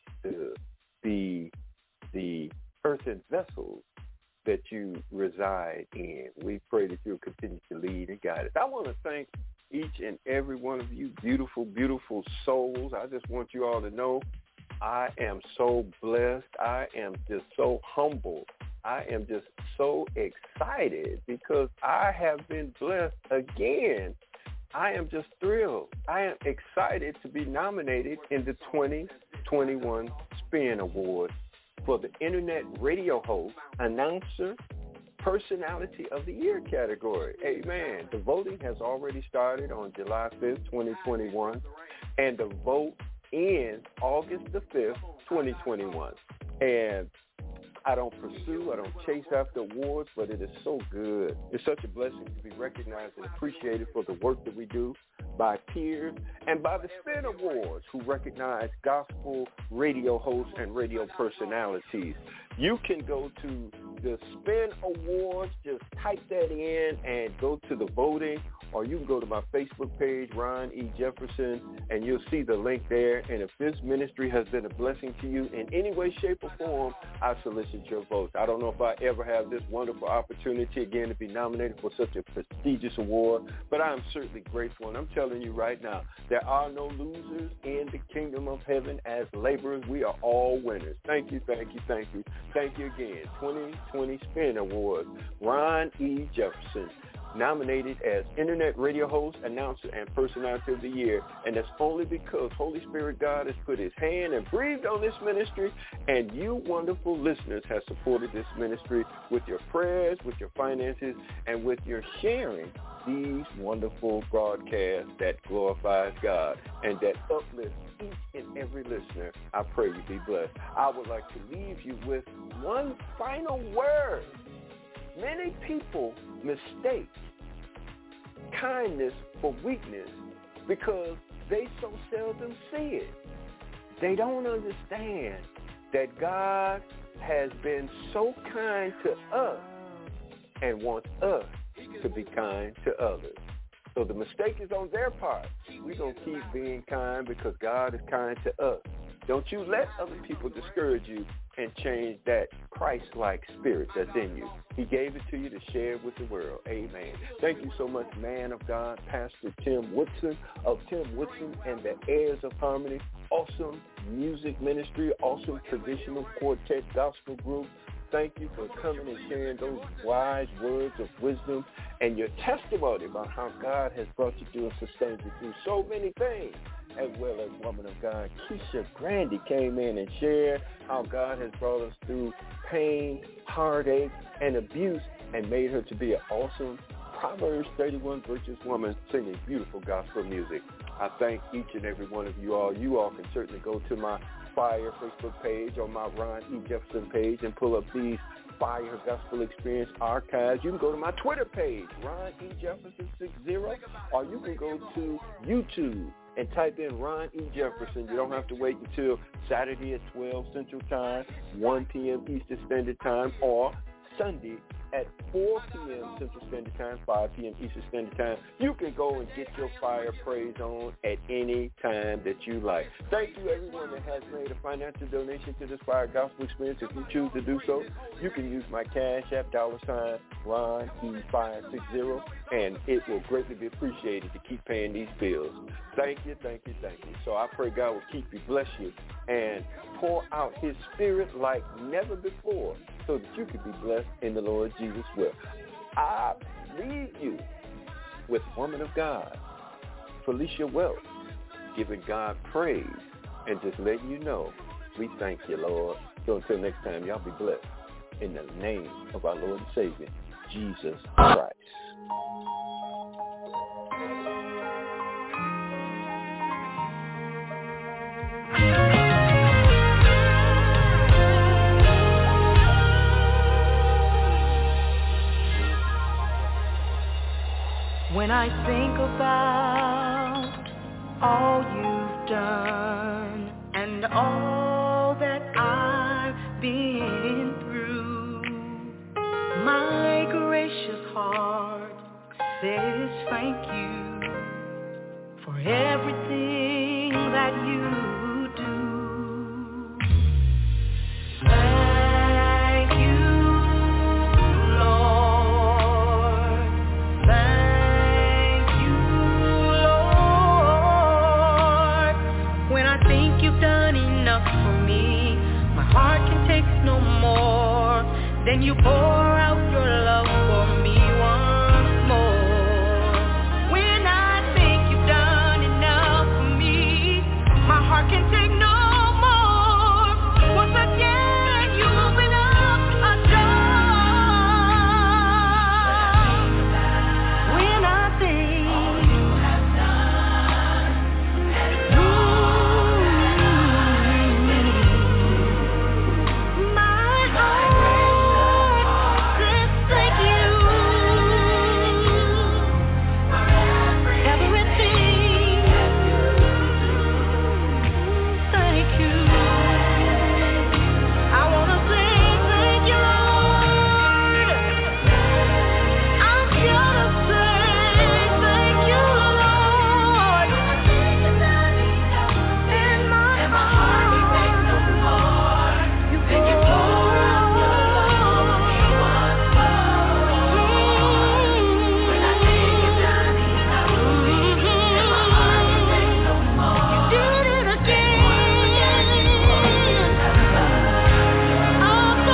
to be the earthen vessels that you reside in. We pray that you'll continue to lead and guide us. I want to thank each and every one of you beautiful, beautiful souls. I just want you all to know I am so blessed. I am just so humble. I am just so excited because I have been blessed again. I am just thrilled. I am excited to be nominated in the twenty twenty-one SPIN Awards for the Internet Radio Host, Announcer, Personality of the Year category. Amen. The voting has already started on July fifth, twenty twenty-one, and the vote ends August the fifth, twenty twenty-one. And I don't pursue, I don't chase after awards, but it is so good. It's such a blessing to be recognized and appreciated for the work that we do by peers and by the SPIN Awards, who recognize gospel radio hosts and radio personalities. You can go to the SPIN Awards, just type that in and go to the voting, or you can go to my Facebook page, Ron E. Jefferson, and you'll see the link there. And if this ministry has been a blessing to you in any way, shape, or form, I solicit your votes. I don't know if I ever have this wonderful opportunity again to be nominated for such a prestigious award, but I am certainly grateful. And I'm telling you right now, there are no losers in the kingdom of heaven. As laborers, we are all winners. Thank you, thank you, thank you. Thank you again. twenty twenty SPIN Awards, Ron E. Jefferson, nominated as Internet Radio Host, Announcer, and Personality of the Year. And that's only because Holy Spirit God has put his hand and breathed on this ministry, and you wonderful listeners have supported this ministry with your prayers, with your finances, and with your sharing these wonderful broadcasts that glorifies God and that uplifts each and every listener. I pray you be blessed. I would like to leave you with one final word. Many people mistake kindness for weakness because they so seldom see it. They don't understand that God has been so kind to us and wants us to be kind to others. So the mistake is on their part. We're going to keep being kind because God is kind to us. Don't you let other people discourage you and change that Christ-like spirit that's in you. He gave it to you to share with the world. Amen. Thank you so much, man of God, Pastor Tim Woodson of Tim Woodson and the Heirs of Harmony. Awesome music ministry, awesome traditional quartet gospel group. Thank you for coming and sharing those wise words of wisdom and your testimony about how God has brought you through and sustained you through so many things. As well as woman of God, Keisha Grandy came in and shared how God has brought us through pain, heartache, and abuse and made her to be an awesome Proverbs thirty-one virtuous woman singing beautiful gospel music. I thank each and every one of you all. You all can certainly go to my Fire Facebook page or my Ron E. Jefferson page and pull up these Fire Gospel Experience archives. You can go to my Twitter page, Ron E. Jefferson sixty, or you can go to YouTube and type in Ron E. Jefferson. You don't have to wait until Saturday at twelve Central Time, one p.m. Eastern Standard Time, or Sunday at four p.m. Central Standard Time, five p.m. Eastern Standard Time. You can go and get your fire praise on at any time that you like. Thank you, everyone that has made a financial donation to this Fire Gospel Experience. If you choose to do so, you can use my Cash App, dollar sign, Ron E five sixty, and it will greatly be appreciated to keep paying these bills. Thank you, thank you, thank you. So I pray God will keep you, bless you, and pour out his spirit like never before so that you can be blessed in the Lord Jesus' will. I leave you with woman of God, Felicia Welch, giving God praise and just letting you know we thank you, Lord. So until next time, y'all be blessed in the name of our Lord and Savior, Jesus Christ. When I think about all you've done and all that you do. Thank you, Lord. Thank you, Lord. When I think you've done enough for me, my heart can take no more. Then you pour out your love for me once more. When I think you've done enough for me, my heart can take no more. Once again, you open up a door. When I think all you have done, my heart says thank you. Everything, thank you. I wanna say thank you, Lord. I'm gonna say thank you, Lord. And my heart will take no more. You can pour out your love for me once more. When I think you've done enough for me, and my heart will take no more. You did it again. Of the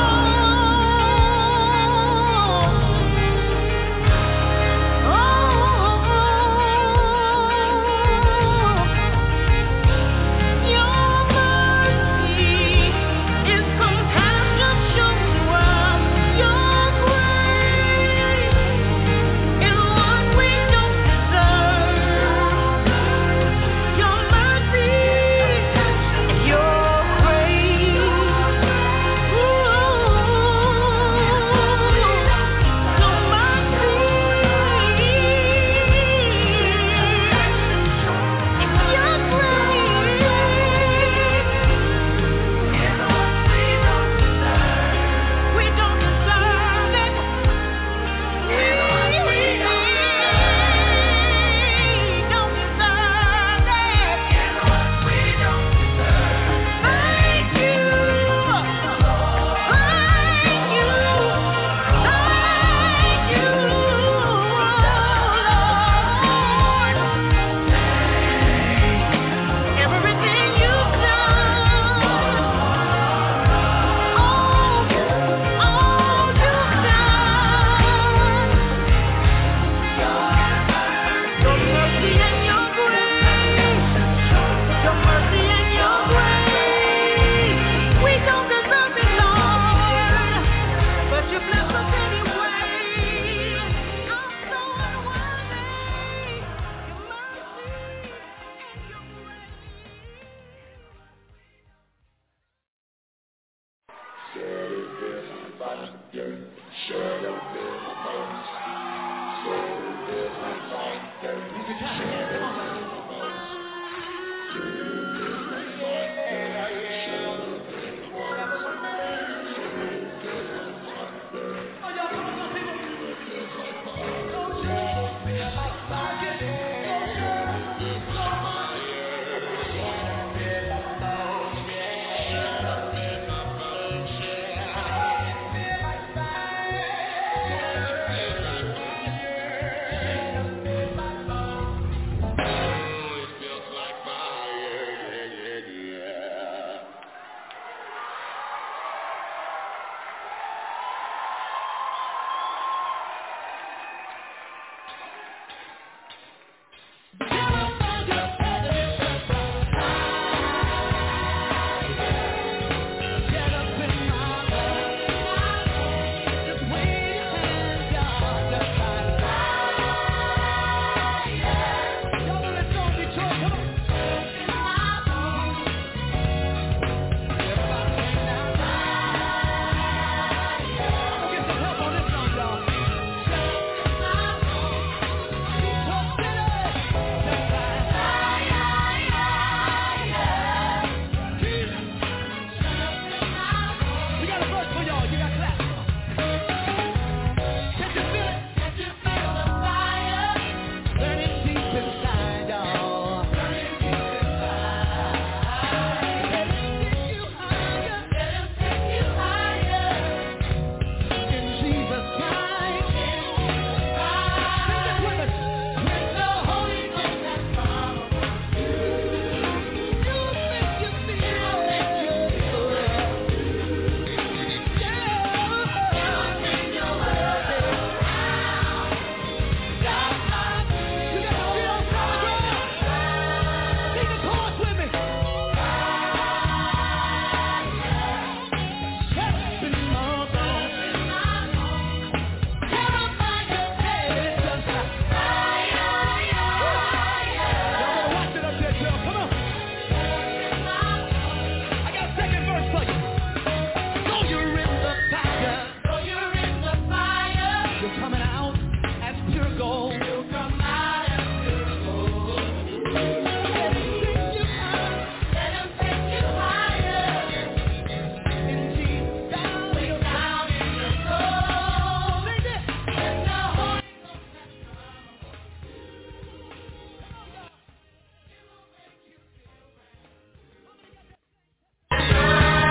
Your mercy is compassion shown to us. Your grace is what we don't deserve. Your mercy and your grace. Ooh, your we don't deserve it. We don't deserve it. We don't deserve. Thank you. Thank you. Thank you, Lord. Everything you've done, all, all you've done, your mercy and your grace, your mercy and your grace. We don't deserve it, Lord, but you bless us anyway. I'm so unworthy. Your mercy and your grace.